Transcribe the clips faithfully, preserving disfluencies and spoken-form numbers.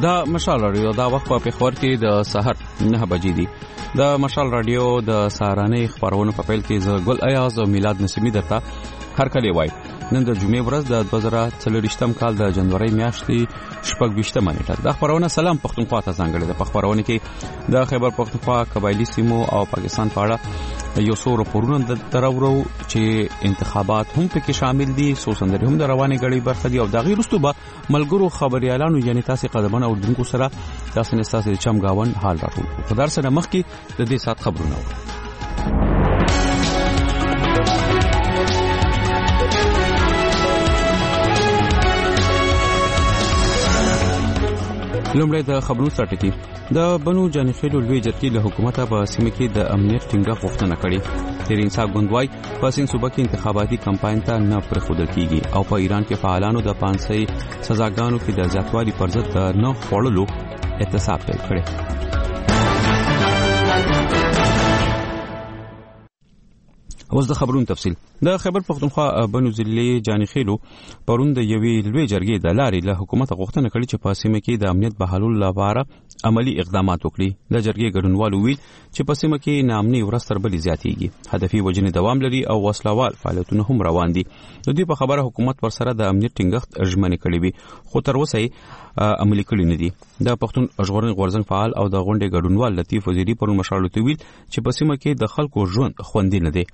دا مشال رادیو دا وخت په پیښور کې د سحر نه بجې دي. د مشال رادیو د سهارنۍ خبرونو په پیل کې ز ګل ایاز او میلاد نسیمی درته هر کله وای. نن د جمعې ورځ د دوه زره څلوېښتم کال د جنوري میاشتې شپږ ویشتمه نیټه. د خبرونه سلام پښتونخوا ته ځانګړې ده. په خبرونه کې د خیبر پښتونخوا قبایلی سیمو او پاکستان په اړه یو څو راپورونه درورو چې انتخابات هم پکې شامل دي. سو سندري هم د روانې غړي برخه دي او د غیر رستو به ملګرو خبريالانو یعنی تاسو قدمونه اردوونکو سره تاسو نه تاسو چم گاون حال راټول. په درس نه مخ کې د دې سات خبرونه لومړی د خبرونو سرټکی. د بنو جانخیلو لوی جرګې له حکومت په سیمه کې د امنیت ټینګښت غوښتنه کړې. تیر انصاف غوندوای په سین صوبه کې انتخاباتي کمپاین ته نه پرېښودل کیږي او په ایران کې فعالانو د پانسۍ سزاګانو کې د زیاتوالي پر ضد د نه خوړلو احتساب پیل کړی. اوس د خبرونو تفصیل. د خیبر پښتونخوا بنو ضلع جانخیلو پرون د یوې لوی جرګې د لارې له حکومت غوښتنه کړې چې په سیمه کې د امنیت بحالولو لپاره عملی اقدامات وکړي. د جرګې ګډونوالو ویل چې په سیمه کې ناامني ورځ تر بلې زیاتېږي. هدفي وجنې دوام لري او وسلوال فعالیتونه هم روان دي. د دې په خبره حکومت ورسره د امنیت ټینګښت ژمنې کړې وي خو تر اوسه عملي کړي نه دي. د پښتون ژغورنې غورځنګ فعال او د غونډې ګډونوال لطیف وزیری پرون مشال ویل چې په سیمه کې د خلکو ژوند خوندي نه دی.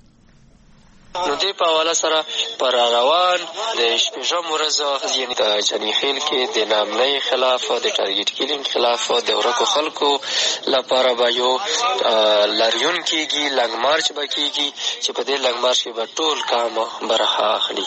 نو دې په حواله سره پر روان د شپږم ورځ یعنې د جانخیل کې د ناامنۍ خلاف د ټارګټ کیلینګ خلاف د ورکو خلکو لپاره به یو لاریون کېږي، لنګ مارچ به کېږي چې په دې لنګ مارچ کې به ټول کام برخه اخلي.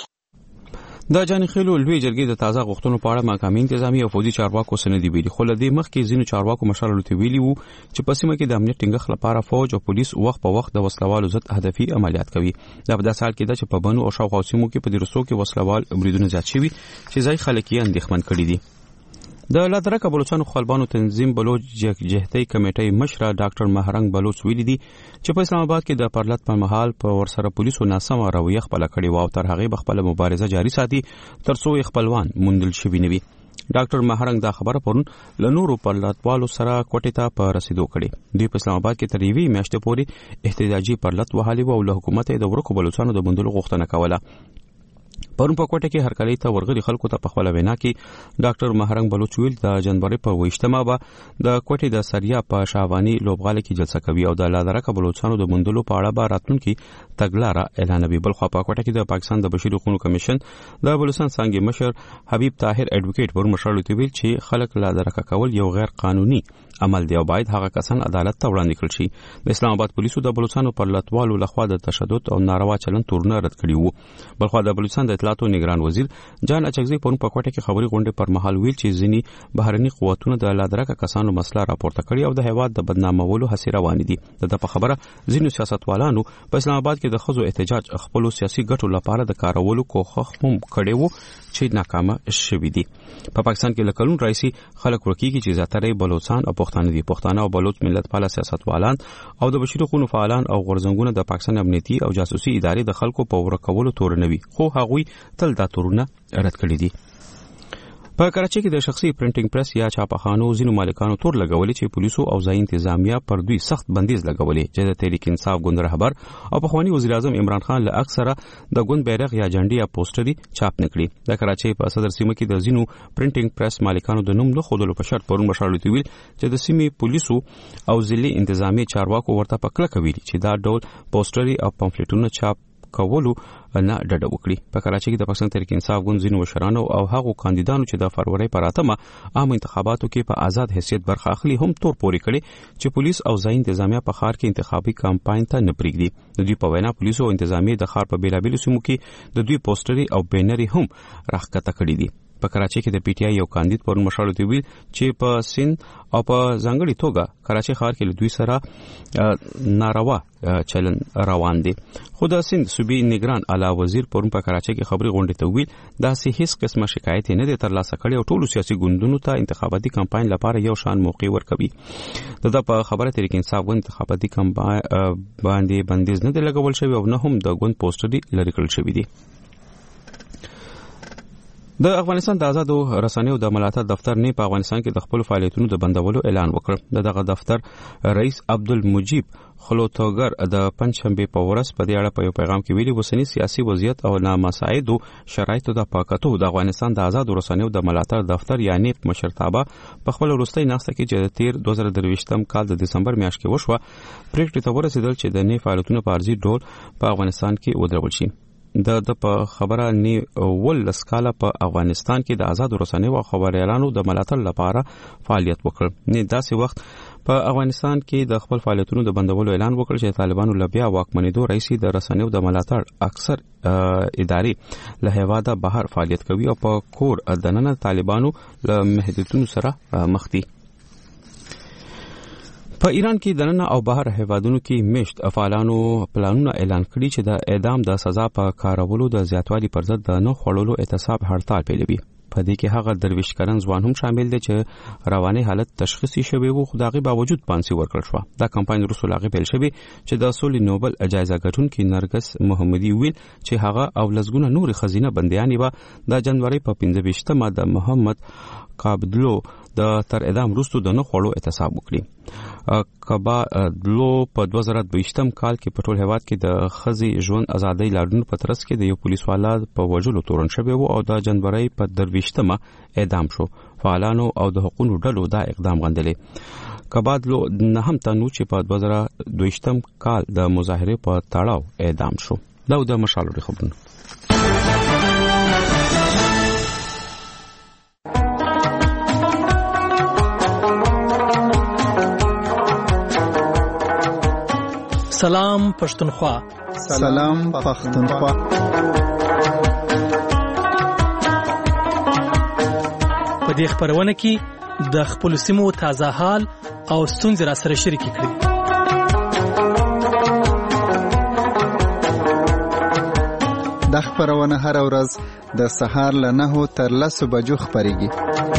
د جانخیلو لوی جرګې د تازه غوښتنو په اړه محکمې انتظامی او فوجي چارواکو سندې ویلي خو له دې مخکې ځینو چارواکو مشال لته ویلي وو چې په سیمه کې د امنیت ټینګښت لپاره فوج او پولیس وخت په وخت د وسلوالو ضد هدفي عملیات کوي. دا په داسې حال کې ده چې په بنو او شاوخوا سیمو کې په دیرسو کې وسلوال بریدونه زیات شوي چې ځای خلک یې اندېښمن کړي دي. د لادرکه بلوچستان خپلوانو تنظیم بلوچ جهتي کمیټې مشر ډاکټر مهرنګ بلوچ ویلي دي چې په اسلام آباد کې د پرلط پر مهال په ورسره پولیسو ناسمه رویه خپل کړې و او تر هغه بخپل مبارزه جاري ساتي ترڅو خپلوان موندل شوي نه وي. ډاکټر مهرنګ دا خبره پرون له نورو پرلطوالو سره کوټې ته په رسیدو کړې. دوی په اسلام آباد کې تر یوې میاشتې پورې احتجاجي پرلط وهالي و او له حکومت د ورکو بلوچستانو د بندولو غوښتنه کوله. پرون په کوټه کې هرکلی ته ورغلي خلکو ته په خپل وینا کې ډاکټر مهرنګ بلوچ ویل د جنوري په ویشتمه به د کوټې د سریا په شاوانی لوبغاله کې جلسه کوي او د لادرکه بلوچستانو د مندلو په اړه به راتلونکي تګلاره اعلانوي. بل خو په کوټه کې د پاکستان د بشري حقوقو کمیشن د بلوچستان څنګه مشر حبیب طاهر اډوکیټ پر مشر لته ویل چې خلک لادرکه کول یو غیر قانوني عمل دی او باید هغه کسان عدالت ته وړاندې کړل شي. د اسلام آباد پولیسو د بلوچستان پر لټوالو لخوا د تشدد او ناروا چلند تورونه رد کړي وو. بل خو د بلوچستان د اطلاعاتو نگران وزیر جان اچکزی پرون په کوټه کې خبري غونډه پر مهال ویل چې ځینی بهرني قوتونه د لادرکه کسانو مسله راپورته کړي او د هیواد د بدنامولو هڅې روانې دي. د په خبره ځینو سیاستوالانو په اسلام آباد کې د خزو احتجاج خپل سیاسي ګټو لپاره د کارولو کوښښ هم کړي وو چې ناکامه شوي دي. په پاکستان کې لکلون رئیسي خلک ورکیږي چې زیاتره بلوچستان او پښتانه دي. پښتانه او بلوچ ملت پاله سیاستوالان او د بشري حقوقو فعالان او غورځنګونه د پاکستان امنیتي او جاسوسي ادارې د خلکو په ورکولو تور نه وي خو هغوی تل دا تورونه رد کړي دي. په کراچۍ کې د شخصي پرنټینګ پریس یا چاپخانو ځینو مالکانو تور لګولې چې پولیسو او ځای انتظامیه پر دوی سخت بندیز لګولې چې د تحریک انصاف ګوند رهبر او پخوانی وزیر اعظم عمران خان له اکثره د ګوند بیرغ یا جنډې یا پوسټري چاپ نکړي. د کراچۍ په صدر سیمه کې د ځینو پرنټینګ پریس مالکانو د نوم نه خودلو په شرط پرون مشال ویل چې د سیمې پولیسو او ضلع انتظامیه چارواکو ورته پکړه کوي چې دا ډول پوسټري او پامفلیټونه چاپ کولو نه ډډه وکړي. په کراچۍ کې د پاکستان تحریک انصاف ګوند ځینو مشرانو او هغو کاندیدانو چې د فروری پر اتمه عام انتخاباتو کې په آزاد حیثیت برخه اخلي هم تور پوري کړي چې پولیس او ځای انتظامیه په ښار کې انتخابي کمپاین ته نه پرېږدي. د دوی په وینا پولیسو او انتظامیه د ښار په بیلابیلو سیمو کې د دوی پوسټري او بینري هم راښکته کړي دي. په کراچۍ کې د پی ټی آی یو کاندید پرون مشال ته ویل چې په سند او په ځانګړي توګه کراچۍ ښار کې له دوی سره ناروا چلن روان دي. خو د سند صوبې نگران اعلی وزیر پرون په کراچۍ کې خبري غونډه ته ویل دا سه هیڅ قسمه شکایت نه دي ترلاسه کړي او ټولو سیاسي ګوندونو ته انتخاباتي کمپاین لپاره یو شان موقع ورکوي. دا په خبره تحریک انصاف ګوند انتخاباتي کمپاین باندې بندیز نه دی لګول شوی او نه هم د ګوند پوسټري لري کړل شوی دی. د افغانستان د آزادو رسنیو د ملاتړ دفتر نه په افغانستان کې د خپل فعالیتونو د بندولو اعلان وکړ. دغه دفتر رئیس عبدالمجید خلوتوګر د پنځشنبه په ورځ په دې اړه په یو پیغام کې ویلي وسنی سیاسي وضعیت او نامساعدو شرایطو د پاکاتو د افغانستان د آزادو رسنیو د ملاتړ دفتر یعنی مشرتابه په خپل وروستي ناسته کې چې د تیر دوه زره درویشتم کال د دسمبر میاشت کې وشوه پریکړې ته ورسېدل چې د نه فعالیتونو په ارزي ډول په افغانستان کې ودرول شي. د د په خبره نه ول لسکاله په افغانستان کې د آزاد رسنیو او خبريالانو د ملاتړ لپاره فعالیت وکړ. نه داسې وخت په افغانستان کې د خپل فعالیتونو د بندولو اعلان وکړ چې طالبانو لبیا واکمنېدو رئیس د رسنیو د ملاتړ اکثر ادارې له هواده بهر فعالیت کوي او په کور دننه طالبانو له محدودیتونو سره مخ دي. په ایران کې دننه او بهر هیوادونو کې مشت افعالانو پلانونه اعلان کړي چې د اعدام د سزا په کارولو د زیاتوالي پر ضد د نه خړولو اعتصاب هړتال پیلوي. په دې کې هغه درویش کرن ځوان هم شامل دي چې رواني حالت تشخیصي شوی وو خو دغه باوجود پانسي ورکړ شو. دا کمپاین رسول هغه پیل شوی چې د سولې نوبل جایزه ګټونکي نرګس محمدي ویل چې هغه او لزګونه نور خزینه بنديانی و د جنوري په پنځه ویشتمه د محمد قابدلو د تر اعدام وروسته د نه خړو اعتصاب وکړي. کبا دلو په دوه زره دویشتم کال کې په ټول هیواد کې د خزي ژوند ازادۍ لاډون په ترڅ کې د یو پولیس والا په وژلو تورن شوی وو او د جنوري په درویشتمه اعدام شو. فعالانو او د حقوقو ډلو دا اقدام غندلې. کبا دلو نه هم تنو چې په دوه زره دویشتم کال د مظاهره په تړاو اعدام شو. دا د مشالوري خبرونه. سلام پښتونخوا. سلام پښتونخوا. په دې خبرونه کې د خپل سیمو تازه حال او ستونزې را سره شریک کړئ. د خبرونه هر ورځ د سهار له نهو تر لسو بجو خبريږي.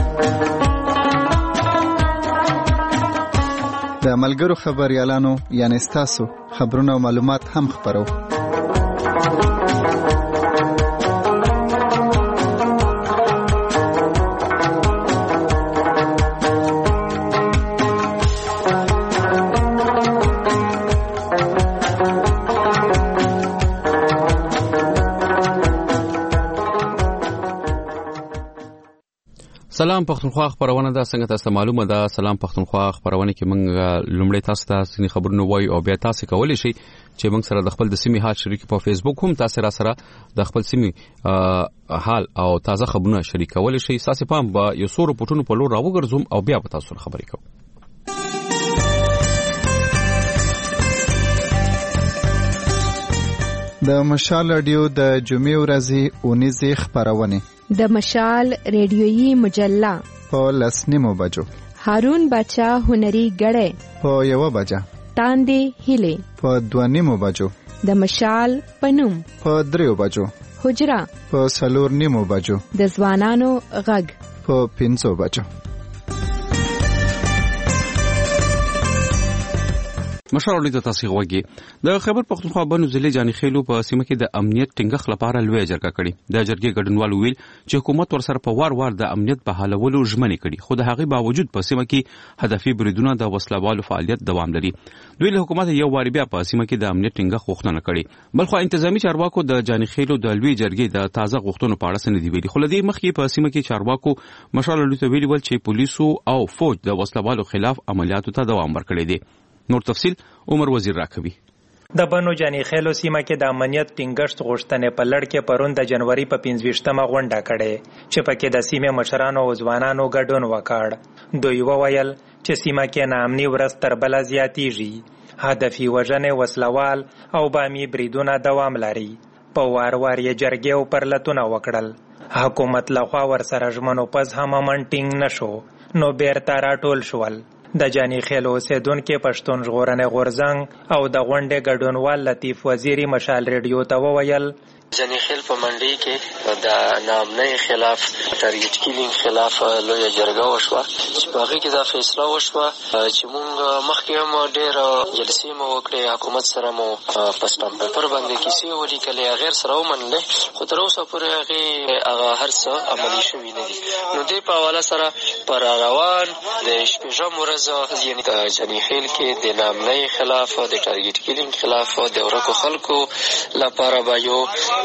د ملګرو خبريالانو یعنی تاسو خبرونه او معلومات هم خبرو. سلام پښتونخوا خبرونه دا څنګه تاسو معلومه ده. سلام پښتونخوا خبرونه کې موږ لومړی تاسو ته سني خبرونه وایو او بیا تاسو کولی شئ چې موږ سره د خپل د سیمې حال شریک په فیسبوک هم تاسو را سره د خپل سیمې حال او تازه خبرونه شریک کولی شئ. تاسو پام به یو څو رپورټونو په لور راوګرځوم او بیا به تاسو سره خبرې کوم. د مشال رادیو د جمعې ورځې اونیزې خبرونه د مشال ریډیویي مجله په لسنیمو بجو، هارون بچا هنري غړې په یو بجه، تاندې هیلې په دوانیمو بجو، د مشال پنوم په دریو بجو، حجرا په سلور نیمو بجو، د ځوانانو غږ په پنځو بجو. مشرولې د تاسو غوږی د خبر پښتونخوا بنو ضلع جاني خېلو په سیمه کې د امنیت ټینګښت لپاره لوی جرګه کړې. د جرګې ګډونوال ویل چې حکومت ورسره په وار وار د امنیت په حالولو ژمنې کړي خو د هغې باوجود په سیمه کې هدفي بریدونه د وسلوالو فعالیت دوام لري. دوی له حکومت یو واری بیا په سیمه کې د امنیت ټینګښت غوښتنه کړې. بلخو انتظامی چارواکو د جاني خېلو د لوی جرګې د تازه غوښتنو په اړه سندې ویلي خو لدی مخکې په سیمه کې چارواکو مشرولې ته ویلي ول چې پولیسو او فوج د وسلوالو خلاف عملیاتو ته دوام ورکړي دي. نور تفصیل عمر وزیر راکوي. د بنو جاني خېلو سیمه کې د امنیت ټینګښت غوښتنې په لړ کې پرون د جنوري په پنځه ویشتمه غونډه کړې چې پکې د سیمې مشرانو او ځوانانو ګډون وکړ. دوی وویل چې سیمه کې ناامني ورځ تر بله زیاتیږي، هدفي وژنې، وسلوال او بامي بریدونه دوام لري. په وار وار یې جرګې او پرلتونه وکړل. حکومت لخوا ورسره ژمنو پز هم امن ټینګ نشو نو بیرته راټول شول. د جاني خېلو اوسیدونکي پښتون ژغورنې غورځنګ او د غونډې ګډونوال لطیف وزیري مشال ریډیو ته وویل جنی خیل په منډي کې د نامنۍ خلاف ټارګټ کیلینګ خلاف لویه جرګه وشوه چې په هغې کې دا فیصله وشوه چې موږ مخکې هم ډېره جلسې مو وکړې، حکومت سره مو په سټامپ پیپر باندې کیسې ولیکلې، هغې سره ومنلې، خو تر اوسه پورې هغې هغه هر څه عملي شوي نه دي. نو دې په حواله سره پر روان د شپږم ورځ یعنې د جنی خیل کې د نامنۍ خلاف د ټارګټ کیلینګ خلاف د ورکو خلکو لپاره به یو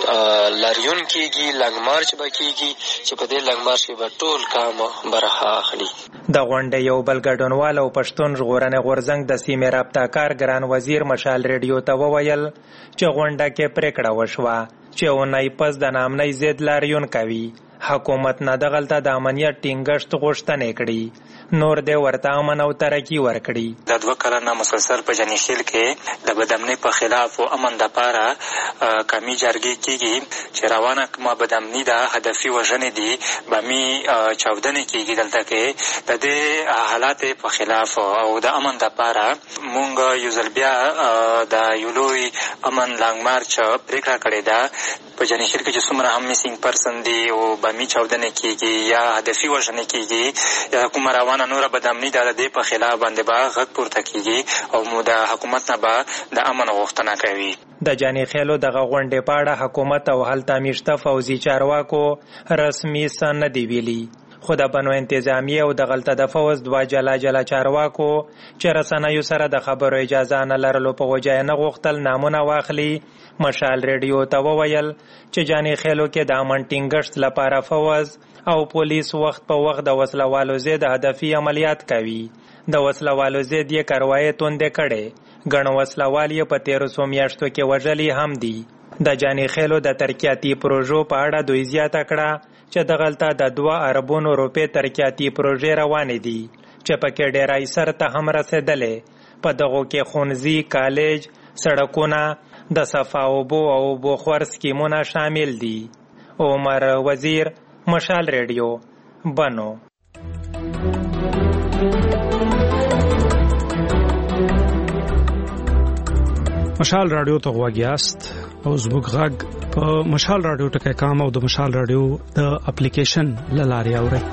لاریون کېږي، لنګ مارچ به کېږي چې په دې لنګ مارچ کې به ټول کام برخه اخلي. د غونډې یو بل ګډونوال او پښتون ژغورنې غورځنګ د سیمې رابطه ګران وزیر مشال ریډیو ته وویل چې غونډه کې پریکړه وشوه چې اونۍ پس د نامنۍ ضد لاریون کوي. حکومت نه دغلته د امنیت ټینګښت غوښتنې کړي، نور دې ورته امن او ترقي ورکړي. د دوه کلنه مسلسل په جنی خیل کې د بدامنۍ په خلاف او امن دپاره قومي جرګې کېږي چې روانه کومه بدامنۍ ده، هدفي وژنې دي، بامي چاودنې کېږي. دلته کې د دې حالاتو په خلاف او د امن دپاره مونږ یو ځل بیا د یو لوی امن لانګ مارچ پرېکړه کړې ده په جنی خیل کې چې څومره هم میسینګ پرسن دي او بامي چاودنې کېږي یا هدفي وژنې کېږي یا کومه روانه نوره بدامنۍ ده، د دې په خلاف باندې به غږ پورته کېږي او د حکومت نه به د امن غوښتنه کوي. د جنی خیلو دغه غونډې په اړه حکومت او هلته میشته پوځي چارواکو رسمي څه نه دي ویلي، خو د بنو انتظامیې او دغلته د فوز دوه جلا جلا چارواکو چې رسنیو سره د خبرو اجازه نه لرلو په وجه یې نه غوښتل نامونه واخلي. مشال ریډیو ته وویل چې جنی خیلو کې د امن ټینګښت لپاره فوز او پولیس وخت په وخت د وسلوالو ضد هدفي عملیات کوي. د وسلوالو ضد یې کاروایي توندې کړې، ګڼ وسلوال یې په تېرو څو میاشتو کې وژلي هم دي. د جنی خیلو د ترقیاتي پروژو په اړه دوی زیاته کړه چې دغلته د دوه اربونو روپۍ ترقیاتي پروژې روانې دي چې پکې ډېری سر ته هم رسېدلې. په دغو کې ښوونځي، کالج، سړکونه، د صفا اوبو او اوبو خور سکیمونه شامل دي. عمر وزیر، مشال ریډیو، بنو. مشال رادیو ته غواګیاست او زموږ غږ په مشال رادیو ټکی کام او د مشال رادیو د اپلیکیشن لارې اورئ.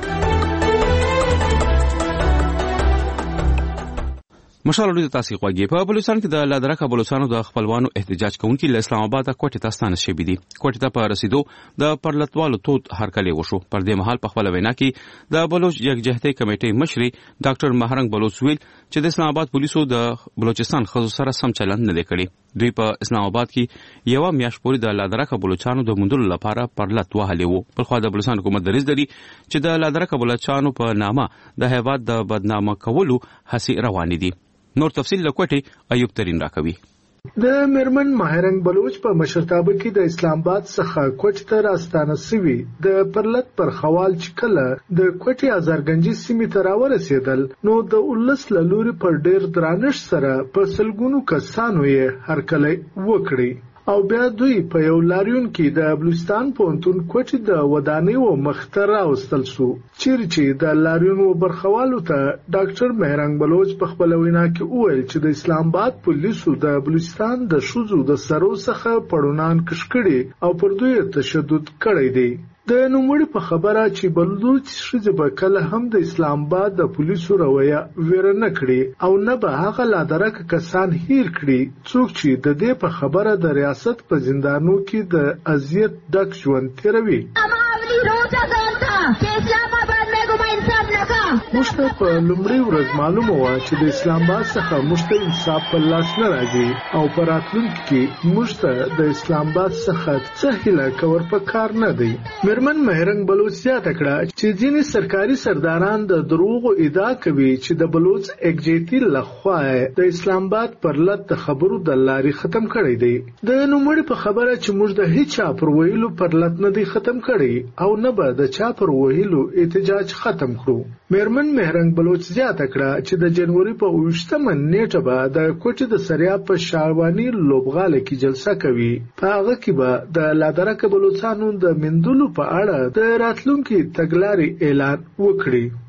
مشال رادیو تاسو غواګي په بلوچستان کې د لادرکه بلوچستانو د خپلوانو احتجاج کوونکي له اسلام آباد کوټې ته ستانه شوي دي. کوټې ته په رسیدو د پرلتوالو تود هرکلی وشو. پر دې مهال په خپل وینا کې د بلوچ یکجهتۍ کمیټې مشري ډاکټر مهرنګ بلوچ ویل چې د اسلام آباد پولیسو د بلوچستان خزو سره سم چلند نه کړي. دوی په اسلام آباد کې یو میاشت پورې د لادرکه بلوچستانو د موندلو لپاره پرلت وهلي وو. په خوا د بلوچستان حکومت دریځ لري چې د لادرکه بلوچستانو په نامه د هیواد د بدنامه کولو هڅې روانې دي. نور تفصیل لکوټي ایوب ترين راکوي. د میرمن ماهرنګ بلوچ په مشرتابه کې د اسلام آباد څخه کوټ ته راستانه سوي د پرلت پر خوال چې کله د کوټي ازارګنجي سیمې ته راورسېدل نو د ولس له لوري پر ډېر درانش سره په سلګونو کسانو یې هرکلی وکړي او بیا دوی په یو لاریون کې د بلوچستان پوهنتون کوټې د ودانۍ و مخته راوستل سو. چیرې چې د لاریون و برخوالو ته ډاکټر مهرنګ بلوچ په خپله وینا کې وویل چې د اسلام آباد پولیسو د بلوچستان د ښځو د سرو څخه پړونان کش کړي او پر دوی تشدد کړی دی. د نوموړي په خبره چې بلوچ ښځې به کله هم د اسلام آباد د پولیسو رویه ویره نه کړي او نه به هغه لادرکه کسان هیر کړي څوک چې د دې په خبره د ریاست په زندانو کې د اذیت ډک ژوند تیروي. موږ ته په لومړۍ ورځ معلومه وه چې د اسلام آباد څخه موږ ته انصاف په لاس نه راځي او په راتلونکي کې موږ ته د اسلام آباد څخه څه هیله کول پکار نه دی. میرمن مهرنګ بلوچ زیاته کړه چې ځینې سرکاري سرداران د دروغو ادعا کوي چې د بلوچ یکجهتي لخوا د اسلام آباد پرلت د خبرو د لارې ختم کړی دی. د نوموړي په خبره چې موږ د هیچا پر ویلو پرلت نه دی ختم کړی او نه به د چا پر ویلو احتجاج ختم کړو. میرمن مهرنګ بلوچ زیاته کړه چې د جنوري په اوویشتمه نیټه به د کوټې د سریاب په شارواني لوبغاله کې جلسه کوي. په هغه کې به د لادرکه بلوچستانو د مندلو په اړه د راتلونکي تګلارې اعلان وکړي.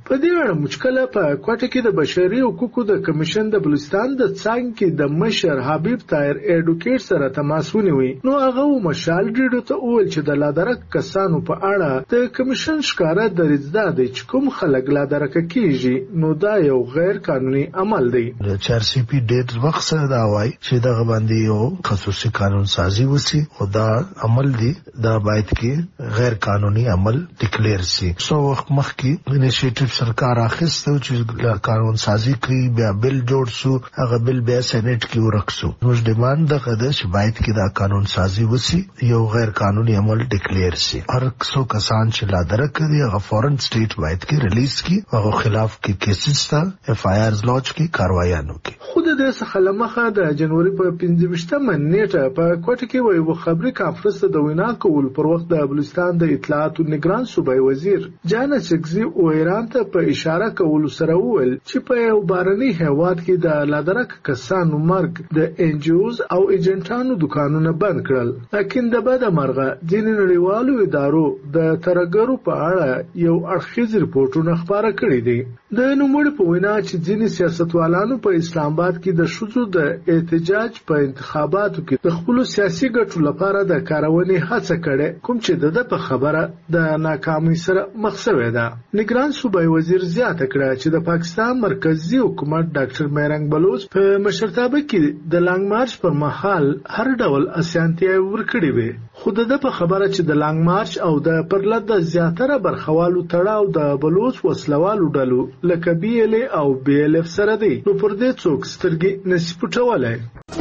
په دې اړه مشکله په کوټه کې د بشري حقوقو د کمیشن د بلوچستان د څنګه د مشر حبیب طاهر اډوکیټ سره تماس ونیوي. نو هغه مشال ډیډو ته وویل چې د لادرک کسانو په اړه د کمیشن ښکارا درځدا دی چې کوم خلک لادرک کیږي نو دا یو غیر قانوني عمل دی. چار سی پی ډیټ وخت سره دا وایي چې دغه باندې یو خصوصي قانون سازي وسی او دا عمل دی دا باید کې غیر قانوني عمل ډیکلیئر شي. سو وخت مخکې انیشیټیو سرکار اخیستو چې قانون سازي کوي بیا بل جوړ شو هغه بل بیا سېنات کې ورکسو. نو ډیماند دغه د شبایت کې دا قانون سازي وسی یو غیر قانوني عمل ډیکلیئر شي. هر څو کسان چې لا درک دي هغه فورن سټیټ باید کې ریلیز کی هغه خلاف کې کیسز تا اف آی آرز لانچ کی کاروایانو کې. خود د سخلمخه د جنوري په پنځه نیټه په کوټه کې وایي خبري کانفرنس د وینا کول پر وخت د بلوچستان د اطلاعات او نگران صوبای وزیر جان چکزي او ایران ته په اشاره کول سره وویل چې په یو بارني هیواد کې د لادرک کسانو مرګ د ان جی اوز او ایجنټانو دکانونه بند کړل. لکه د بده مرغه ځینې نړیوالو ادارو د ترګرو په اړه یو اړخیز ریپورتونه خبره کړې دي. د نوموړي په وینا چې ځینې سیاستوالانو په اسلام آباد کې د شذو د احتجاج په انتخاباتو کې د خپل سیاسي ګټو لپاره د کارونې هڅه کړې کوم چې د په خبره د ناکامۍ سره مخ شوې ده. نگران صوبای وزیر زیاته کړه چې د پاکستان مرکزی حکومت ډاکټر میرنګ بلوچ په مشرتابه کې د لانګ مارچ پر مهال هر ډول اسانتیا ورکړي وي. خو د په خبره چې د لانګ مارچ او د پرلط د زیاتره برخوالو تړاو د بلوچ وسلوالو ډلو لکه بی ال ای او بی ال اف سره دی نو پر دې څوک سترګې نشي پټولای.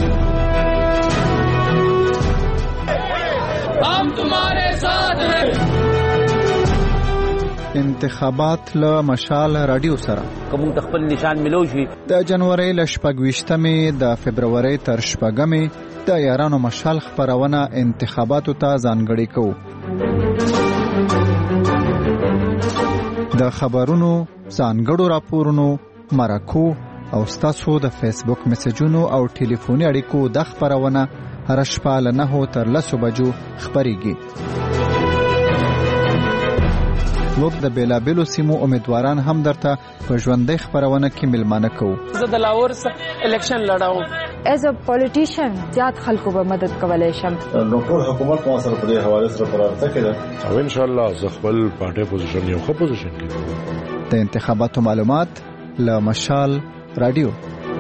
हम तुम्हारे साथ हैं. انتخابات له مشال رادیو سره کوم خپل نشان ملو شي د جنوري ل شپږویشتمې د فبرवरी تر شپږمې د یارانو مشال خبرونه انتخاباتو ته ځانګړي کوو. د خبرونو ځانګړو راپورونو مرکو او ستاسو د فیسبوک میسجونو او ټلیفوني اړیکو د خبرونه هر شپه له نهو تر لسو بجو خبريږي. موږ د بیلابلو سیمو امیدواران هم درته په ژوندۍ خبرونه کې ملمانه کوو. زه د لاهور الیکشن لړاوم. ایز ا پولیټیشن زیات خلکو به مدد کولای شم. نو ټول حکومت مو سره په دې حواله سره پرارته کړه او ان شاء الله زه خپل پارټي پوزیشن یو ښه پوزیشن کې. د انتخاباتو معلومات له مشال رادیو.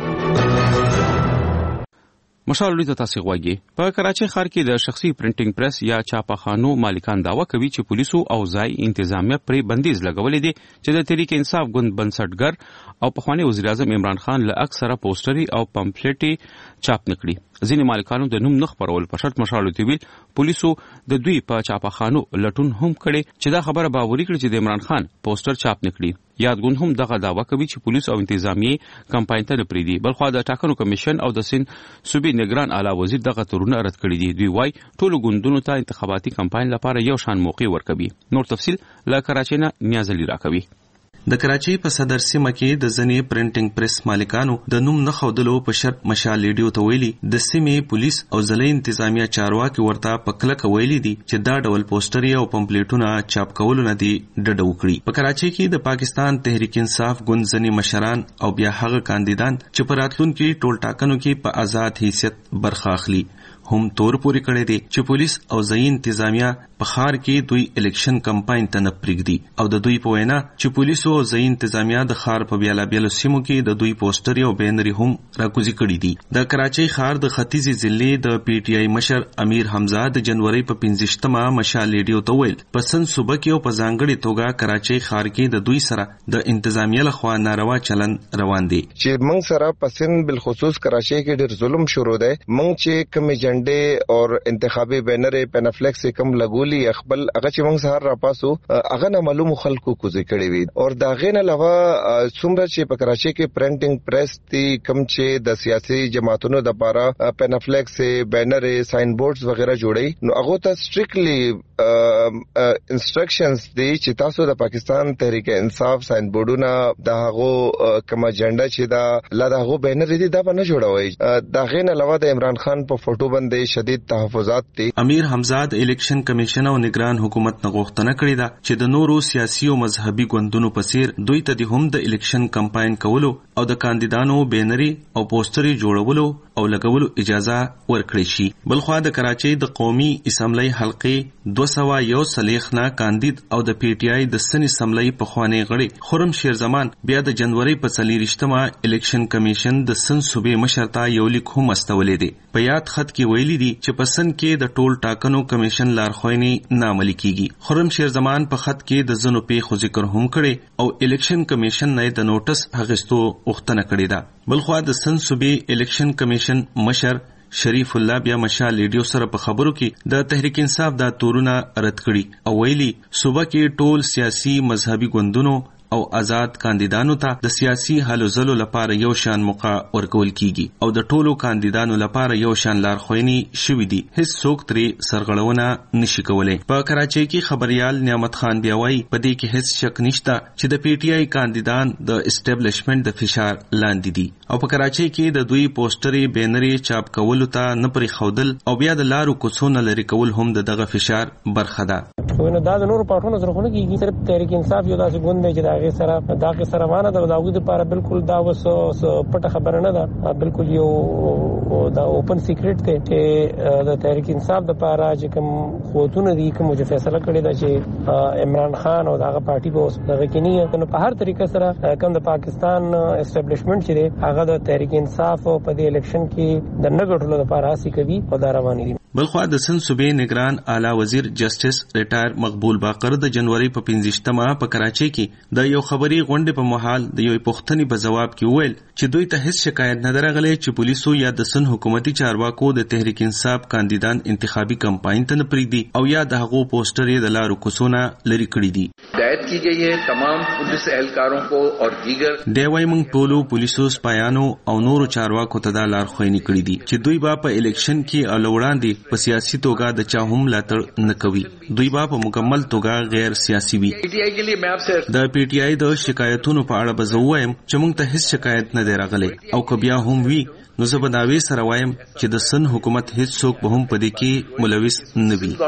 مشال لوی ته تاسو غواګي په کراچي ښار کې د شخصي پرنټینګ پریس یا چاپخانو مالکان داوا کوي چې پولیسو او ځای انتظامیه پرې بندیز لګولې دي چې د تحریک انصاف ګوند بنسټګر او پخوانی وزیر اعظم عمران خان له اکثره پوسټري او پمفلټي چاپ نکړي. ځینې مالکانو د نوم نخ پرول په شرط مشال لوی ویل پولیسو د دوی په چاپخانو لټون هم کړي چې دا خبره باوري کړي چې د عمران خان پوسټر چاپ نکړي. یادګون هم دغه داوا کوي چې پولیس او انتظامیه کمپاین ته پریدي. بلخو د ټاکنو کمیشن او د سین صوبې نگران اعلی وزیر دغه تورونه رد کړي دي. دوی وايي ټول ګوندونو ته انتخاباتي کمپاین لپاره یو شان موقع ورکوي. نور تفصيل له کراچۍ نه نیاز علي راکوي. د کراچۍ په صدر سیمه کې د ځنې پرنټینګ پریس مالکانو د نوم نه خودلو په شرط مشال لیډیو ته ویلي د سیمې پولیس او ضلعي انتظامیه چارواکي ورته په کلکه ویلي دي چې دا ډول پوسټري او پمفلټونه چاپ کول نه دي ډډه وکړي. په کراچۍ کې د پاکستان تحریک انصاف ګوند ځنې مشران او بیا هغه کاندیدان چې په راتلونکي ټول ټاکنو کې په آزاد حیثیت برخه اخلي هم تور پوری کړی دی چې پولیس او ځای انتظامیه په ښار کې دوی الیکشن کمپاین ته نه پرېږدي او د دوی په وینا چې پولیسو او ځای انتظامیه د ښار په بیلابیلو سیمو کې د دوی پوسټري او بینري هم راکوزي کړي دي. د کراچۍ ښار د ختیځي ضلع د پی ټی آی مشر امیر حمزه د جنوري په پنځویشتمه مشال لیډیو ته ویل په سن صوبه کې او په ځانګړې توګه کراچۍ ښار کې د دوی سره د انتظامیه لخوا ناروا چلن روان دي چې موږ سره په سن بالخصوص کراچۍ کې ډېر ظلم شروع دی. موږ چې کوم جنډې او انتخابي بینر پینفلیکس کم لګولي خپل هغه چې موږ سهار را پاسو هغه نه معلوم خلکو کوزي کړی وي او دا غینه علاوه څومره چې په کراچۍ کې پرنټینګ پریس دی کم چې د سیاسي جماعتونو د لپاره پینفلیکس بینر ساين بورډز وغیرہ جوړي نو هغه ته سټریکټلی انسټرکشنز دی چې تاسو د پاکستان تحریک انصاف ساين بورډونه د هغه کوم اجنډا چې دا لا د هغه بینر دی دا نه جوړوي. دا غینه علاوه د عمران خان په فوټو باندې باندې شدید تحفظات دي. امیر حمزاد الیکشن کمیشن او نگران حکومت نه غوښتنه کړې ده چې د نورو سیاسي او مذهبي ګوندونو په څیر دوی ته د هم د الیکشن کمپاین کولو او د کاندیدانو بینري او پوسټري جوړولو او لګولو اجازه ورکړي شي. بلخوا د کراچۍ د قومي اسمبلی حلقې دوه سوه یو څلوېښت نه کاندید او د پی ټي آی د سن اسمبلی پخوانی غړي خرم شیرزمان بیا د جنوري په څلېرویشتمه الیکشن کمیشن د سن صوبې مشر ته یو لیک هم استولې دی. په یاد خط کې ویلي دي چې په سن کې د ټول ټاکنو کمیشن لارښوونې نه عملي کیږي. خرم شیرزمان په خط کې د ځینو پیښو ذکر هم کړی او الیکشن کمیشن نه د نوټس اخیستو غوښتنه کړې ده. بلخوا د سن صوبې الیکشن کمیشن مشر شریف الله بیا مشال ریډیو سره په خبرو کې د تحریک انصاف دا تورونه رد کړي او ویلي صوبه کې ټول سیاسي مذهبي ګوندونو او آزاد کاندیدانو ته د سیاسي هلو ځلو لپاره یو شان موقع ورکول کیږي او د ټولو کاندیدانو لپاره یو شان لارښوونې شوې دي. هیڅ څوک ترې سرغړونه نشي کولای. په کراچۍ کې خبريال نعمت خان بیا وایي په دې کې هیڅ شک نشته چې د پی ټي آی کاندیدان د اسټابلیشمنت د فشار لاندې دي او په کراچۍ کې د دوی پوسټري بینري چاپ کولو ته نه پرې خودل او بیا د لارو کوڅو نه لري کول هم د دغه فشار برخه ده. نو دا د نورو پاټونو سره خونه کیږي. صرف تحریک انصاف یو داسې ګوند دی چې دا غي سره دا غي سره وانه د داوود لپاره بالکل دا وس پټه خبره نه ده. بالکل یو دا اوپن سیکریټ دی چې د تحریک انصاف د لپاره چې کوم قوتونه دي کوم چې فیصله کړی دا چې عمران خان او داغه پارټي به اوس دغه کې نه نو په هر طریقه سره کوم د پاکستان اسټابلیشمنت چې دی هغه د تحریک انصاف په دې الیکشن کې د نګټلو لپاره هڅه کوي او دا روان دي. بلخوا د سن صوبې نگران اعلی وزیر جسټس ریټایر مقبول باقر د جنوري په پنځشتمه په کراچۍ کې د یو خبري غونډې په محل د یو پوښتنې په جواب کې وویل چې دوی ته هیڅ شکایت نه درغلي چې پولیسو یا د سن حکومتي چارواکو د تحریک انصاف کاندیدان انتخابي کمپاین ته نه پریدي او یا د هغو پوسټرې د لارو کوڅونه لري کړی دي. ہدایت کی گئی ہے تمام پولیس اہلکاروں کو اور دیگر دی وايي موږ ټولو پولیسو سپایانو او نورو چارواکو ته دا لارښوونې کړې دي چې دوی به په الیکشن کې اولوړاندې په سیاسي توګه د چا هم ملاتړ نه کوي. دوی به په مکمل توګه غیر سیاسي وي. د پی ټي آی د شکایتونو په اړه به زه ووایم چې موږ ته هیڅ شکایت نه دی راغلی او که بیا هم وي نو زه به دعوې سره وایم چې د سن حکومت هیڅ څوک به هم په دې کې ملوث نه وي.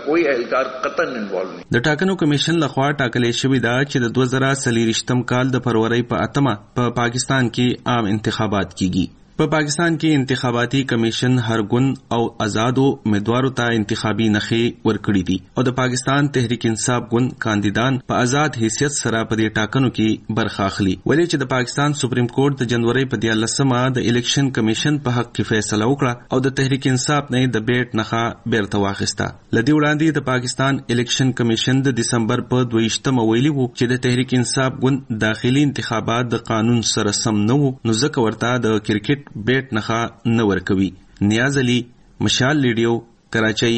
د ټاکنو کمیشن لخوا ټاکلې شوې ده چې د دوه زره څلېرویشتم کال د فروری په اتمه په پاکستان کې عام انتخابات کیږي. په پاکستان کې انتخاباتي کمیشن هر ګوند او آزادو امیدوارو ته انتخابي نخې ورکړي دي او د پاکستان تحریک انصاف ګوند کاندیدان په آزاد حیثیت سره په دې ټاکنو کې برخه اخلي. ولې چې د پاکستان سپریم کورټ د جنوري په دیارلسمه د الیکشن کمیشن په حق کې فیصله وکړه او د تحریک انصاف نه د بیټ نخه بیرته واخیسته. لدی وړاندې د پاکستان الیکشن کمیشن د دسمبر په دویشتمه ویلي وو چې د تحریک انصاف ګوند داخلي انتخابات د قانون سره سم نه وو نو ځکه ورته د کرکټ بیٹ نخا نه ورکوي. نیاز علي مشال ریډیو کراچۍ.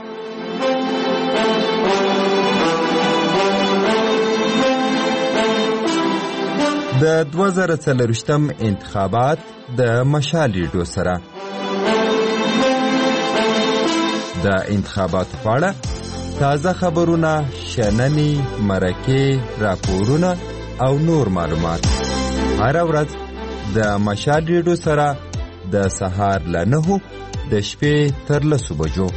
د دوه زره څلرویشتم انتخابات د مشال ریډیو سره د انتخاباتو په اړه تازه خبرونه، شننې، مرکې، راپورونه او نور معلومات هر ورځ د مشال ریډیو سره د سهار له نهو د شپې تر لسو بجو.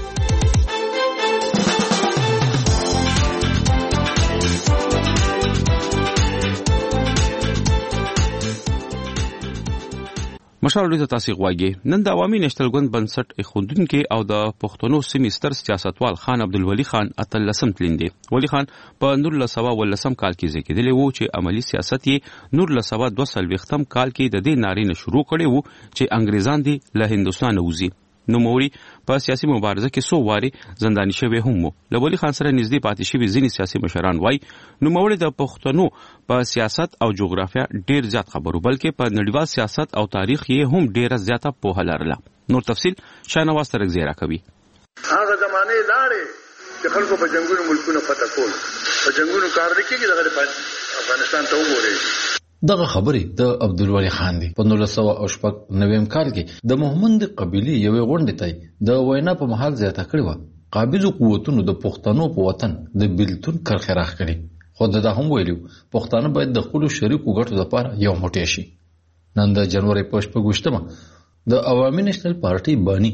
مشال ریډیو ته تاسو غواړئ. نن د عوامي نېشنل ګوند بنسټ ایښودونکو او د پښتنو سیمستر سیاستوال خان عبدالولي خان اتلسم تلیندي. ولی خان په نولس سوه ولسم کال کې زیږیدلی وو چې عملی سیاست یې نولس سوه دوه څلوېښتم کال کې د دې نارې نه شروع کړی وو چې انګریزان دي له هندوستان وځي. نوموړي په سیاسي مبارزه کې څو واري زنداني شوی هم وو. له ولی خان سره نږدې پاتې شوي ځینې سیاسي مشران وایي نوموړي د پښتنو په سیاست او جغرافیه ډیر زیات خبرو بلکې په نړیوال سیاست او تاریخ یې هم ډیره زیاته پوهه لرله. نور تفصیل شاهنواز ترکزی راکوي. هغه زمانه لاړې چې خلکو په جنگونو ملکونو فتح کول په جنگونو کار نه کېږي. دغه افغانستان ته وګورئ. دغه خبرې د عبدالولي خان دي. په نولس سوه او شپږ نویم کال کې د مومند قبیلې یوې غونډې ته د وینا په محل زیاته کړې وه. قابضو قوتونو د پښتنو په وطن د بیلتون کرښې راخ کړې خو دا هم ویلو پښتانه باید د خپلو شریکو ګټو لپاره یو موټی شي. نن د جنوري په شپږویشتمه د عوامي نېشنل پارټي بانی